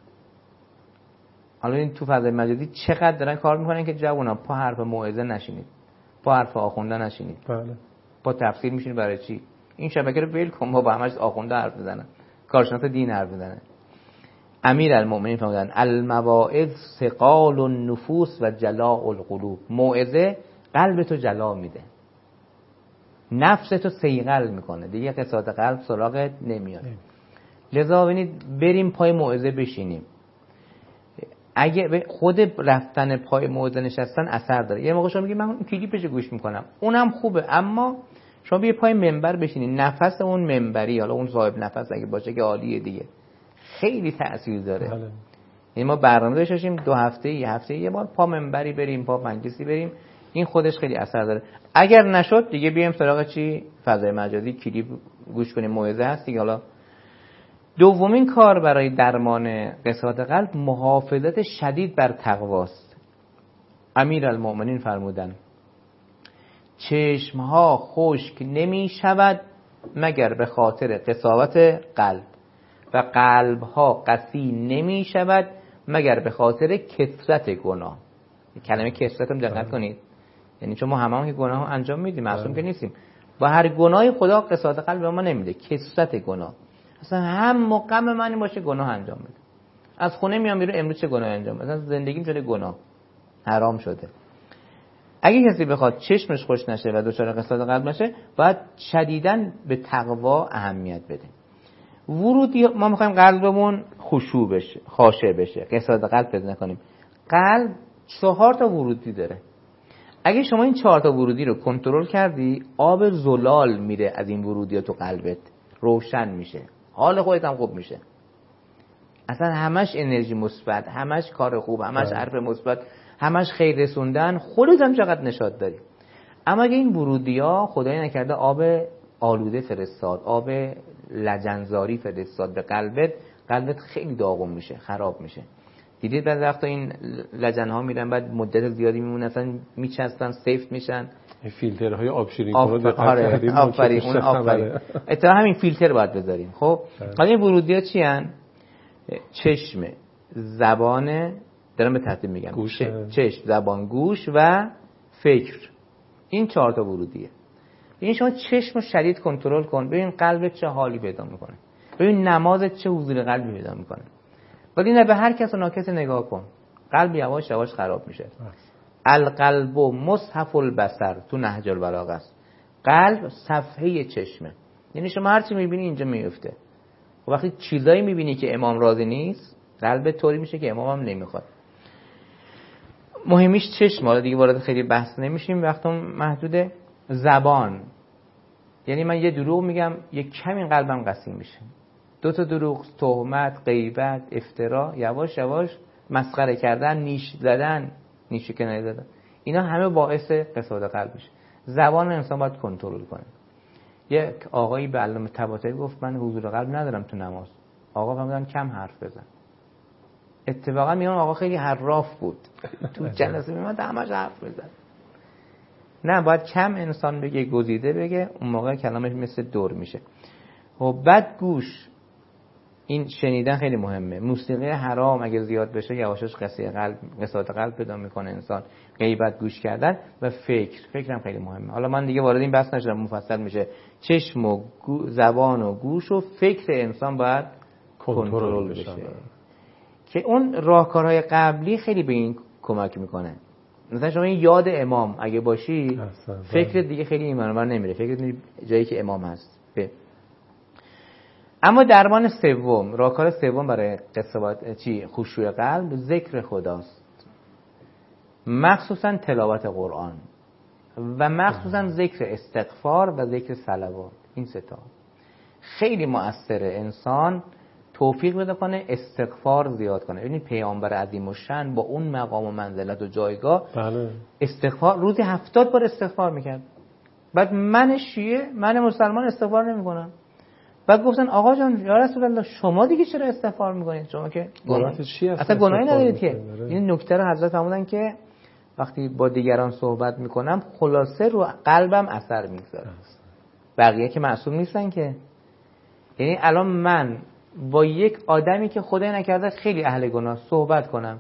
حالا این تو فضای مجازی چقدر دارن کار میکنن که جوونا پا حرف موعظه نشینید، پا حرف آخونده نشینید. بله. با تفسیر میشینید برای چی؟ این شبکه رو ول کن، ما با همش آخونده حرف بزنن، کارشناس دین حرف بزنن. امیرالمومنین فرمودن المواعظ ثقال النفوس و جلاء القلوب. موعظه قلب تو جلا میده، نفس تو صیقل میکنه، دیگه قساوت قلب سراغت نمیاد. لذا ببینید بریم پای موعظه بشینیم. اگه خود رفتن پای موعظه نشستن اثر داره. یه موقع شما میگی من کلیپش گوش میکنم، اونم خوبه، اما شما بیا پای منبر بشینید، نفس اون منبری، حالا اون صاحب نفس اگه باشه که عالیه دیگه، خیلی تأثیر داره. بله. یعنی ما برنامه داشته باشیم دو هفته یه هفته یه بار پا منبری بریم، پا مجلسی بریم، این خودش خیلی اثر داره. اگر نشد دیگه بیایم سراغ چی؟ فضای مجازی، کلیپ گوش کنیم، موعظه هست دیگه. حالا دومین کار برای درمان قساوت قلب محافظت شدید بر تقواست. امیرالمومنین فرمودن چشمها خشک نمی شود مگر به خاطر قساوت قلب و قلبها قسی نمی شود مگر به خاطر کثرت گناه. کلمه کثرت هم دقت کنید، یعنی چون ما هممون که گناه انجام میدیم، معصوم که نیستیم، با هر گناهی خدا قساوت قلب به ما نمیده، کثرت گناه. اصلا هم مقام من باشه گناه انجام بده. از خونه میام بیرون امروز چه گناه انجام بدم، مثلا زندگیم شده گناه، حرام شده. اگه کسی بخواد چشمش خوش نشه و دچار قساوت قلب نشه، باید شدیداً به تقوا اهمیت بده. ورودی ما میخوایم قلبمون خشوع بشه، خاشع بشه، قساوت قلب پیدا نکنیم. قلب چهار تا ورودی داره. اگه شما این چهار تا ورودی رو کنترل کردی، آب زلال میره از این ورودی تو قلبت، روشن میشه، حال خودت هم خوب میشه. اصلا همش انرژی مثبت، همش کار خوب، همش حرف مثبت، همش خیر رسوندن، خودت هم چقدر نشاط داری. اما اگه این ورودی‌ها خدای نکرده آب آلوده فرستاد، آب لجنزاری فرستاد به قلبت، قلبت خیلی داغون میشه، خراب میشه. دیدید بعضی وقتا این لجن‌ها میرن بعد مدت زیادی میمونن، اصلا میچستن، سیفت میشن. فیلترهای آب شیرین کنه دقت کردیم. آفرین، اون آفرین. اتفاقا همین فیلتر باید بذاریم. خب حالا این ورودی‌ها چی ان؟ چشم، زبان، دارم به ترتیب میگم، چشم، زبان، گوش و فکر. این چهار تا ورودیه. این شما چشم رو شدید کنترل کن، ببین قلبت چه حالی پیدا میکنه، ببین نمازت چه حضور قلبی پیدا میکنه. ولی نه به هر کس و ناکس نگاه کن، قلب یواش یواش خراب میشه. القلب مصحف البصر تو نهج البلاغه است. قلب صفحه چشمه، یعنی شما هر چی میبینی اینجا میفته. و وقتی چیزایی میبینی که امام راضی نیست، قلبت طوری میشه که امام هم نمیخواد. مهمیش چشم، حالا دیگه وارد خیلی بحث نمیشیم، وقتم محدوده. زبان، یعنی من یه دروغ میگم یه کمی قلبم قسیم میشه. دو تا دروغ، تهمت، غیبت، افترا، یواش یواش مسخره کردن، نیش زدن، نیش کنایه زدن، اینا همه باعث قساوت قلب میشه. زبان انسان باید کنترل کنه. یک آقایی به علامه طباطبایی گفت من حضور قلب ندارم تو نماز. آقا فرمودن کم حرف بزن. اتفاقا میگم آقا خیلی حراف بود، تو جلسه میومد همش حرف بزن. نه، باید کم انسان بگه، گزیده بگه، اون موقع کلامش مثل دور میشه. و بعد گوش، این شنیدن خیلی مهمه. موسیقی حرام اگه زیاد بشه یواشاش قسیه قلب، قساوت قلب پیدا میکنه انسان. غیبت، گوش کردن و فکر، فکرم خیلی مهمه. حالا من دیگه وارد این بحث نشدم، مفصل میشه. چشم و گو، زبان و گوش و فکر انسان باید کنترل بشه. که اون راهکارهای قبلی خیلی به این کمک میکنه. مثلا شما این یاد امام اگه باشی، فکر دیگه خیلی ایمان‌آور نمیره، فکر جایی که امام هست. به اما درمان سوم، راهکار سوم برای قساوت چی خشوع قلب، ذکر خداست. مخصوصا تلاوت قرآن و مخصوصا ذکر استغفار و ذکر صلوات. این سه تا خیلی مؤثره. انسان توفیق بده کنه استغفار زیاد کنه. ببینید پیامبر عظیم الشأن با اون مقام و منزلت و جایگاه، بله، استغفار روزی هفتاد بار استغفار میکرد. بعد من شیعه، من مسلمان استغفار نمیکنم. بعد گفتن آقا جان یا رسول الله شما دیگه چرا استغفار میکنید؟ شما که گناه اصلا گناهی ندارید که. این نکته رو حضرت فرمودن که وقتی با دیگران صحبت میکنم خلاصه رو قلبم اثر میذاره. بقیه که معصوم نیستن که. یعنی الان من با یک آدمی که خدای نکرده خیلی اهل گناه صحبت کنم،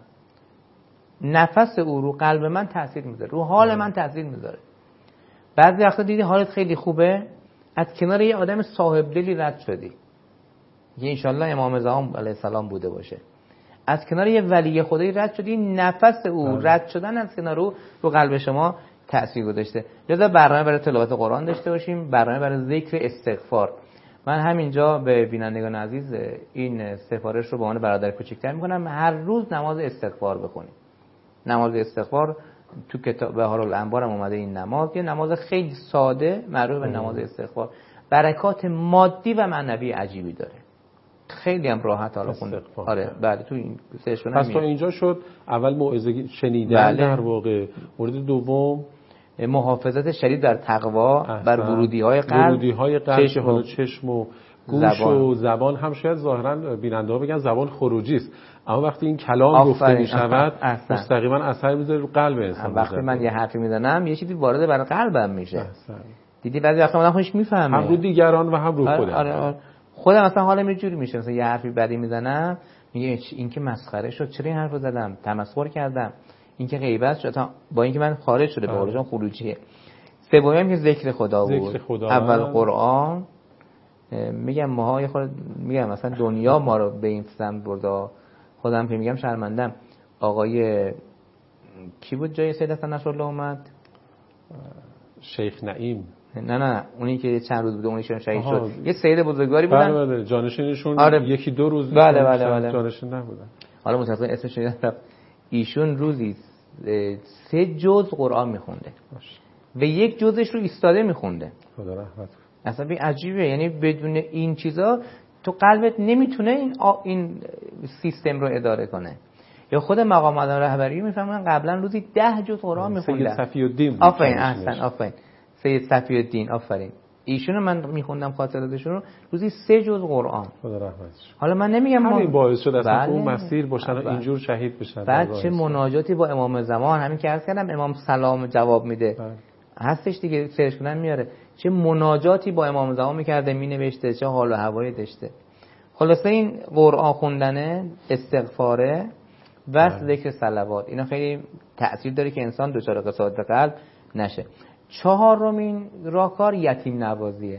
نفس او رو قلب من تاثیر میذاره، رو حال من تاثیر میذاره. بعضی وقتا دیدی حالت خیلی خوبه، از کنار یه آدم صاحب دلی رد شدی، یه انشالله امام زمان علیه السلام بوده باشه، از کنار یه ولی خدایی رد شدی، نفس او رد شدن از کنار او رو قلب شما تأثیر گذاشته. لذا برنامه برای تلاوت قرآن داشته باشیم، برنامه برای ذکر استغفار. من همینجا به بینندگان عزیز این سفارش رو به عنوان برادر کوچیک‌تر میکنم، هر روز نماز استغفار بخونیم. نماز استغفار تو کتاب بهار الانوار هم اومده. این نماز یه نماز خیلی ساده معروف به نماز استغفار، برکات مادی و معنوی عجیبی داره، خیلی هم راحت حالا خونده. آره بله، تو این سرچ کنم. پس تا اینجا شد اول موعظه شنیدن، بله، در واقع. مورد دوم محافظت شدید در تقوا بر ورودی‌های قلب، ورودی‌های قلب، چشم و چشم و گوش زبان. و زبان هم شاید ظاهراً بیننده‌ها بگن زبان خروجی است، اما وقتی این کلام گفته می‌شود مستقیما اثر می‌ذاره رو قلب انسان. وقتی من یه حرفی میزنم یه چیزی وارد برای قلبم میشه. احسن. دیدی بعضی وقتا آدم خودش میفهمه، هم رو دیگران و هم رو خودم. آره آره. خودم مثلا حالم یه جوری میشه، مثلا یه حرفی بدی میزنم میگه این که مسخره شد، چرا این حرفو زدم، تمسخر کردم، این که غیبت شد، با اینکه من خارج شده به قولشون خروجیه. سومی که ذکر خدا بود. ذکر خدا اول قرآن. میگم ماها یه خورده میگم مثلا دنیا ما رو به این سمت برد. خودم که میگم شرمندم. آقای کی بود جای سید حسن نصرالله اومد؟ شیخ نعیم. نه نه اونی که چند روز بود اونیشون شهید شد. یه سید بزرگواری بودن. بله بله، جانشینشون آره. یکی دو روز بله بله بله. جانشین نبودن. حالا متأسفانه اسمش یادم. ایشون روزی سه جز قرآن میخونده و یک جزش رو ایستاده میخونده. خدا رحمت. اصلا این عجیبه، یعنی بدون این چیزا تو قلبت نمیتونه این این سیستم رو اداره کنه. یا خود مقام معظم رهبری میفهمن قبلا روزی ده جز قرآن میخوندن. سید صفی الدین. آفرین، احسن، آفرین. سید صفی الدین، آفرین. ایشونو من میخوندم خاطراتشون رو، روزی سه جز قرآن. خدا رحمتش. حالا من نمیگم همین ما... باعث شد اصلا بله. اون مسیر باشن و اینجور شهید بشن. بعد چه مناجاتی با امام زمان، همین که عرض کردم امام سلام جواب میده. بله. هستش دیگه، سرچ کنن میاره. چه مناجاتی با امام زمان میکرده، مینوشته، چه حال و هوایی داشته. خلاصه این قرآن خوندنه، استغفاره و ذکر صلوات، اینا خیلی تأثیر داره که انسان دچار قساوت قلب نشه. چهارمین راهکار یتیم نوازیه.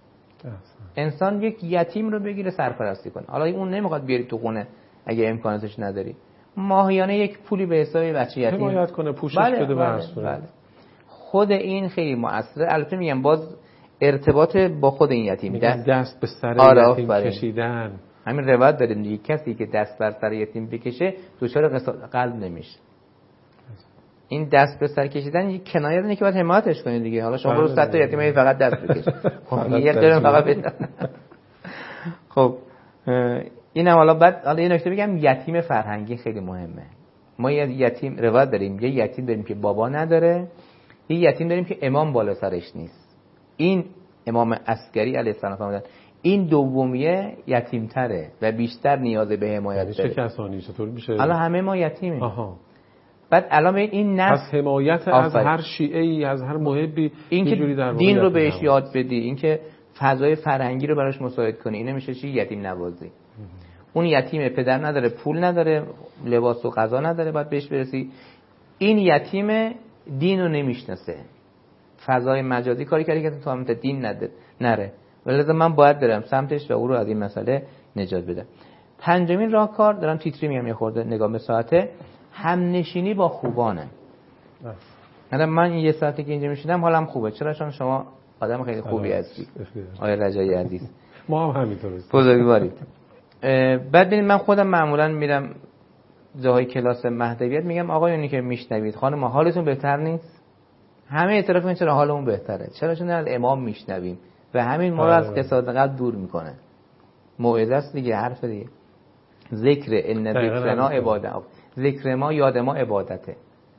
انسان یک یتیم رو بگیره سرپرستی کنه. حالا اون نمیخواد بیاری تو خونه اگه امکاناتش نداری، ماهیانه یک پولی به حساب بچه یتیم حمایت کنه، پوشش بله بده. بله بله. خود این خیلی موثره. البته میگم باز ارتباط با خود این یتیم دست, دست به سر آره یتیم کشیدن. همین روایت داریم دیگه، کسی که دست بر سر یتیم بکشه دچار قساوت قلب نمیشه. این دست به سر کشیدن یک کنایه اینه که باید حمایتش کنید دیگه. حالا شما برو صد تا یتیم فقط دست بکش، خب یه دونه فقط بده. خب اینم حالا بعد حالا یه نکته بگم، یتیم فرهنگی خیلی مهمه. ما یه یتیم روایت داریم، یه یتیم داریم که بابا نداره، یه یتیم داریم که امام بالا سرش نیست. این امام عسکری علیه السلام فرمودن این دومیه یتیم‌تره و بیشتر نیاز به حمایت داره. چه کسانی چطور میشه؟ حالا همه ما یتیمیم. آها. بعد الان این نفس از حمایت از هر شیعه‌ای، از هر محبی، این که دین رو بهش یاد بدی، این که فضای فرهنگی رو براش مساعد کنی، اینه میشه چی؟ یتیم نوازی. اون یتیم پدر نداره، پول نداره، لباس و غذا نداره، باید بهش برسی. این یتیم دین رو نمیشناسه، فضای مجازی کاری کردی که تو همت دین نده نره، ولذا من باید برم سمتش و او رو از این مسئله نجات بدم. پنجمین راهکار، دارم تیتری میام یه خورده نگاه به ساعته، همنشینی با خوبانه. مثلا من یه ساعتی که اینجا میشینم حالم خوبه. چرا؟ چون شما آدم خیلی خوبی هستی آقای رجایی عزیز. ما هم همینطوره. بزرگوارید. بعد ببینید من خودم معمولا میرم جاهای کلاس مهدویت، میگم آقایونی که میشنوید خانم حالتون بهتر نیست؟ همه اعتراف میکنن چرا حالمون بهتره. چرا؟ چون از امام میشنویم و همین ما رو از قساوت قلب دور میکنه. موعظه است دیگه، حرف دیگه. ذکر ان ذکرنا عبادت، ذکر ما یاد ما عبادته.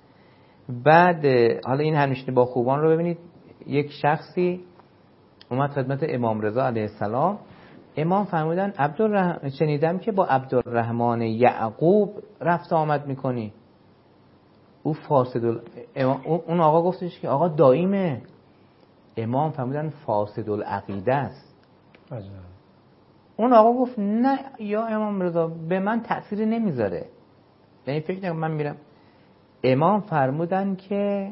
بعد حالا این همنشینی با خوبان رو ببینید، یک شخصی اومد خدمت امام رضا علیه السلام. امام فرمودن عبدالرحمن، شنیدم که با عبدالرحمن یعقوب رفت آمد میکنی. او فاسد ال... اون آقا گفتش که آقا دائیمه. امام فرمودن فاسد العقیده است. عجب. اون آقا گفت نه یا امام رضا به من تأثیری نمیذاره. یعنی فکر نکنم من میرم. امام فرمودن که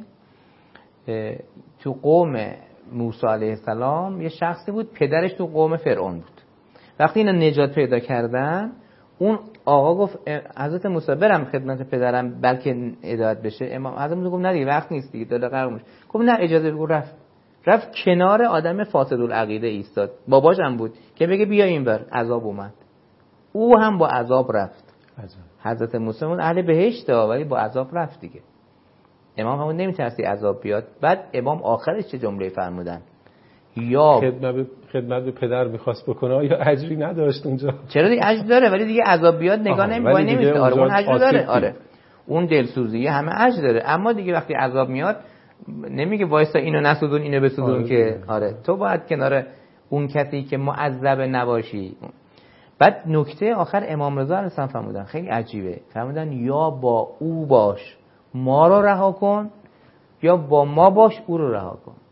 تو قوم موسی علیه السلام یه شخصی بود پدرش تو قوم فرعون بود. وقتی اینا نجات پیدا کردن، اون آقا گفت حضرت موسی برم خدمت پدرم بلکه هدایت بشه. امام حضرت موسی گفت نه دیگه وقت نیست دیگه، داده قرار میشه. گفت نه اجازه بگو. رفت رفت کنار آدم فاسد العقیده ایستاد. باباش هم بود که بگه بیا اینور. عذاب اومد، او هم با عذاب رفت. حضرت موسی اون اهل بهشت ولی با عذاب رفت دیگه. امام همون نمیترسی عذاب بیاد. بعد امام آخرش چه جمله فرمودن؟ یا خدمت به خدمت به پدر می‌خواست بکنه یا اجری نداشت اونجا؟ چرا دیگه اجر داره ولی دیگه عذاب بیاد نگاه نمی‌کنه نمیشه. آره اون اجر داره. آره اون دلسوزی همه اجر داره، اما دیگه وقتی عذاب میاد نمیگه وایسا اینو نسودون اینو بسودون. آره که آره تو باید کنار اون کسی که معذب نباشی. بعد نکته آخر امام رضا علیه السلام فرمودن خیلی عجیبه، فرمودن یا با او باش ما رو رها کن یا با ما باش او رو رها کن.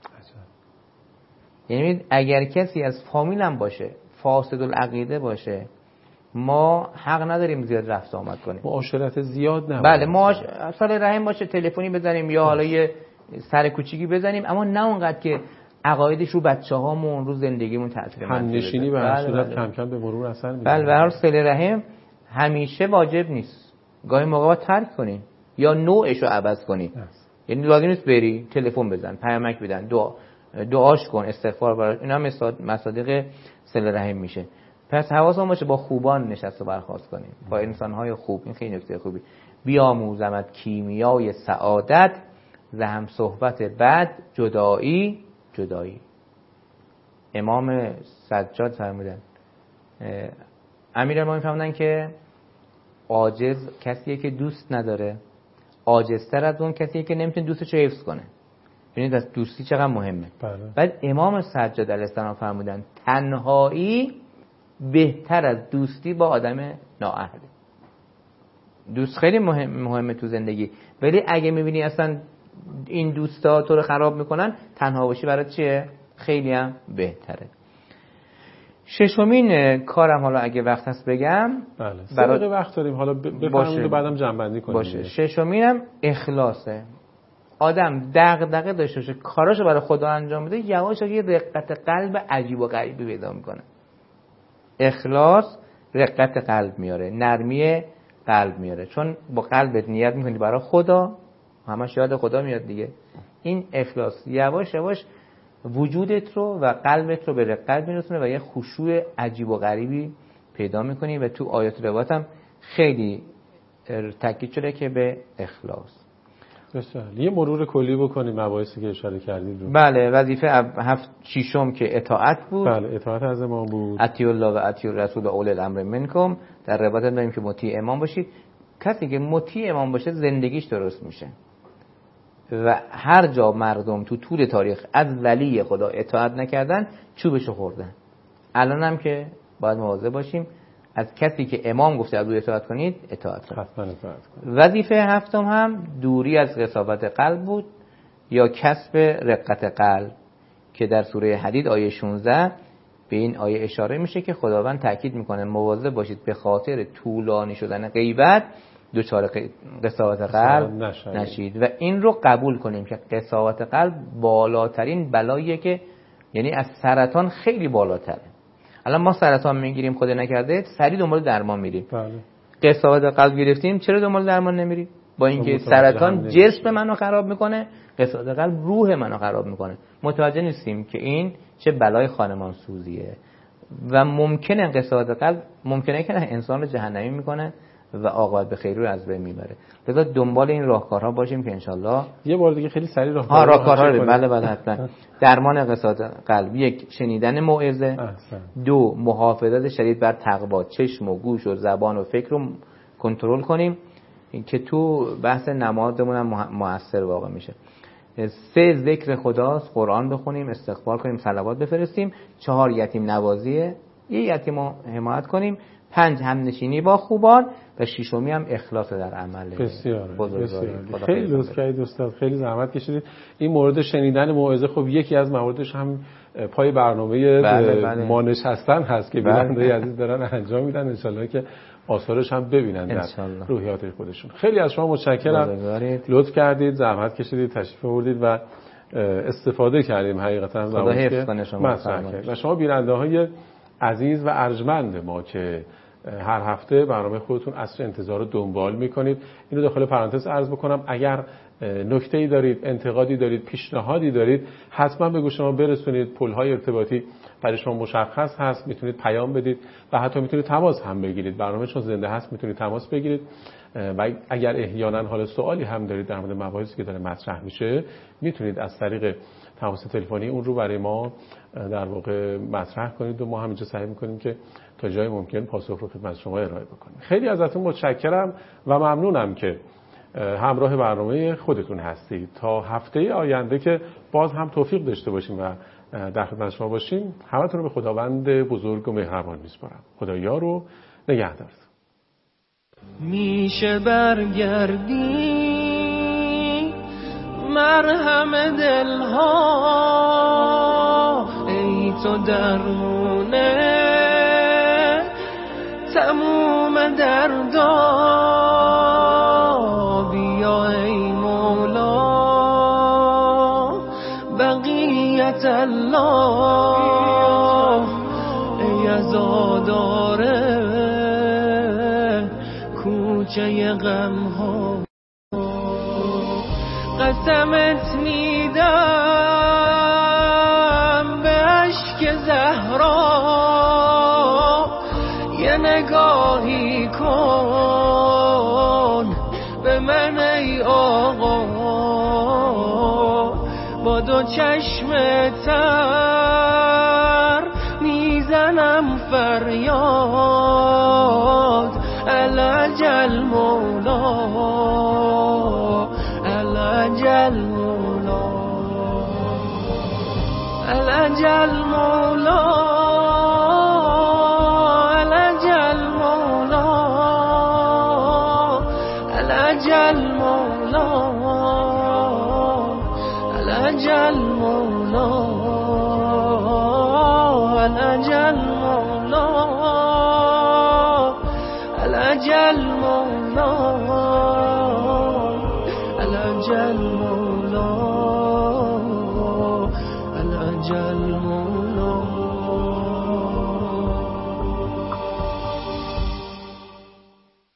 یعنی اگر کسی از فامیلم باشه فاسد العقیده باشه، ما حق نداریم زیاد رفت آمد کنیم. معاشرت زیاد نه. بله ما اصل رحم باشه تلفنی بزنیم یا حالا یه سر کوچیکی بزنیم، اما نه اونقدر که عقایدش رو بچه‌هامون رو زندگیمون تاثیر منفی بذاره. همنشینی به هر صورت کم کم به مرور اثر می‌ذاره. بله به هر صله رحم همیشه واجب نیست، گاهی موقع باید ترک کنی یا نوعش رو عوض کنی. یعنی لازم نیست بری تلفن بزن، پیامک بدن، دعا دعاش کن، استغفار براش. اینا مصادیق صله رحم میشه. پس حواسمون باشه با خوبان نشست و برخاست کنیم، با انسان‌های خوب. این خیلی نکته خوبی. بیاموزمت کیمیای سعادت، ز هم صحبت بد جدایی جدایی. امام سجاد فرمودن، امیرالمومنین فرمودن که عاجز کسیه که دوست نداره، عاجزتر از اون کسیه که نمیتونه دوستش رو حفظ کنه. ببینید از دوستی چقدر مهمه. بله. بعد امام سجاد علیه السلام فرمودن تنهایی بهتر از دوستی با آدم نااهل. دوست خیلی مهم مهمه تو زندگی، ولی اگه میبینی اصلا این دوستا تو رو خراب میکنن، تنها باشی برای چیه؟ خیلی هم بهتره. ششمین کارم حالا اگه وقت هست بگم. بله. برای وقت داریم حالا بفرمایید بعدم جمع بندی کنیم. باشه. ششمینم اخلاصه. آدم دغدغه داشته باشه کاراشو برای خدا انجام بده، یواش یه رقت قلب عجیب و غریبی پیدا میکنه. اخلاص رقت قلب میاره، نرمی قلب میاره، چون با قلبت نیت میکنی برای خدا، همش یاد خدا میاد دیگه. این اخلاص یواش یواش وجودت رو و قلبت رو به رقت میرسونه و یه خشوع عجیب و غریبی پیدا میکنی و تو آیات روایت هم خیلی تاکید شده که به اخلاص. بسیار. یه مرور کلی بکنیم مباحثی که اشاره کردید رو. بله، وظیفه هفت ششم که اطاعت بود. بله، اطاعت از امام بود. اطیعوا الله و اطیعوا الرسول و اولی الامر منکم. در روایت داریم که مطیع امام باشید. کسی که مطیع امام باشه زندگیش درست میشه. و هر جا مردم تو طول تاریخ از ولی خدا اطاعت نکردن چوبشو خوردن. الان هم که باید مواظب باشیم از کسی که امام گفته از او اطاعت کنید اطاعت کنید. حتما اطاعت کنید. وظیفه هفتم هم دوری از قساوت قلب بود یا کسب رقت قلب که در سوره حدید آیه شانزده به این آیه اشاره میشه که خداوند تاکید میکنه مواظب باشید به خاطر طولانی شدن غیبت دچار قساوت قلب نشید. و این رو قبول کنیم که قساوت قلب بالاترین بلاییه، که یعنی از سرطان خیلی بالاتره. الان ما سرطان میگیریم خدا نکرده سریع دنبال درمان میریم. بله. قساوت قلب گرفتیم چرا دنبال درمان نمیریم؟ با اینکه سرطان جسم منو خراب میکنه، قساوت قلب روح منو خراب میکنه. متوجه نیستیم که این چه بلای خانمان سوزیه و ممکنه قساوت قلب ممکنه که انسان رو جهنمی میکنه و عاقبت به خیر رو از بین میبره. لذا دنبال این راهکارها باشیم که انشالله یه بار دیگه خیلی سریع راهکارها راهکارها بله بله حتما. درمان قساوت قلب: یک، شنیدن موعظه. دو، محافظت شدید بر تقوا، چشم و گوش و زبان و فکر رو کنترل کنیم که تو بحث نمازمون هم موثر واقع میشه. سه، ذکر خداست، قرآن بخونیم، استغفار کنیم، صلوات بفرستیم. چهار، یتیم نوازیه، یه یتیم رو حمایت کنیم. پنج، همنشینی با خوبان. و ششمی هم اخلاص در عمل. بسیار بسیار. خیلی لطف کردید استاد، خیلی زحمت کشیدید. این مورد شنیدن موعظه خب یکی از مواردش هم پای برنامه بله بله. ما نشستن هست که بیننده بله. عزیز دارن انجام میدن، ان شاءالله که آثارش هم ببینن در روحیات خودشون. خیلی از شما متشکرم، لطف کردید، زحمت کشیدید، تشریف آوردید و استفاده کردیم حقیقتا از مواردی که مطرح کردید. و شما بیننده‌های عزیز و ارجمند ما که هر هفته برنامه خودتون عصر انتظار رو دنبال میکنید، اینو داخل پرانتز عرض بکنم، اگر نکته‌ای دارید، انتقادی دارید، پیشنهادی دارید، حتما به گوش ما برسونید. پل‌های ارتباطی برای شما مشخص هست، میتونید پیام بدید و حتی میتونید تماس هم بگیرید. برنامه چون زنده هست میتونید تماس بگیرید و اگر احیانا حال سوالی هم دارید در مورد مباحثی که داره مطرح میشه، میتونید از طریق تماس تلفنی اون رو برای ما در واقع مطرح کنید و ما همینجا سعی میکنیم که تا جای ممکن پاسخ رو خدمت شما ارائه بکنیم. خیلی ازتون متشکرم و ممنونم که همراه برنامه خودتون هستید. تا هفته آینده که باز هم توفیق داشته باشیم و در خدمت شما باشیم، همتون رو به خداوند بزرگ و مهربان میسپارم. خدا یار و نگهدار. میشه برگردی مرهم دلها، ای تو درمونه تموم دردا، بیا ای مولا بقیت الله، ای عزاداره کوچه غم ها. قسمت میدم به اشک زهرا، یه نگاهی کن به من ای آقا، با دو چشم تر میزنم فریاد، الجل مولا الجل مولا الجل مولا الجل مولا الجل مولا الجل مولا الجل مولا الجل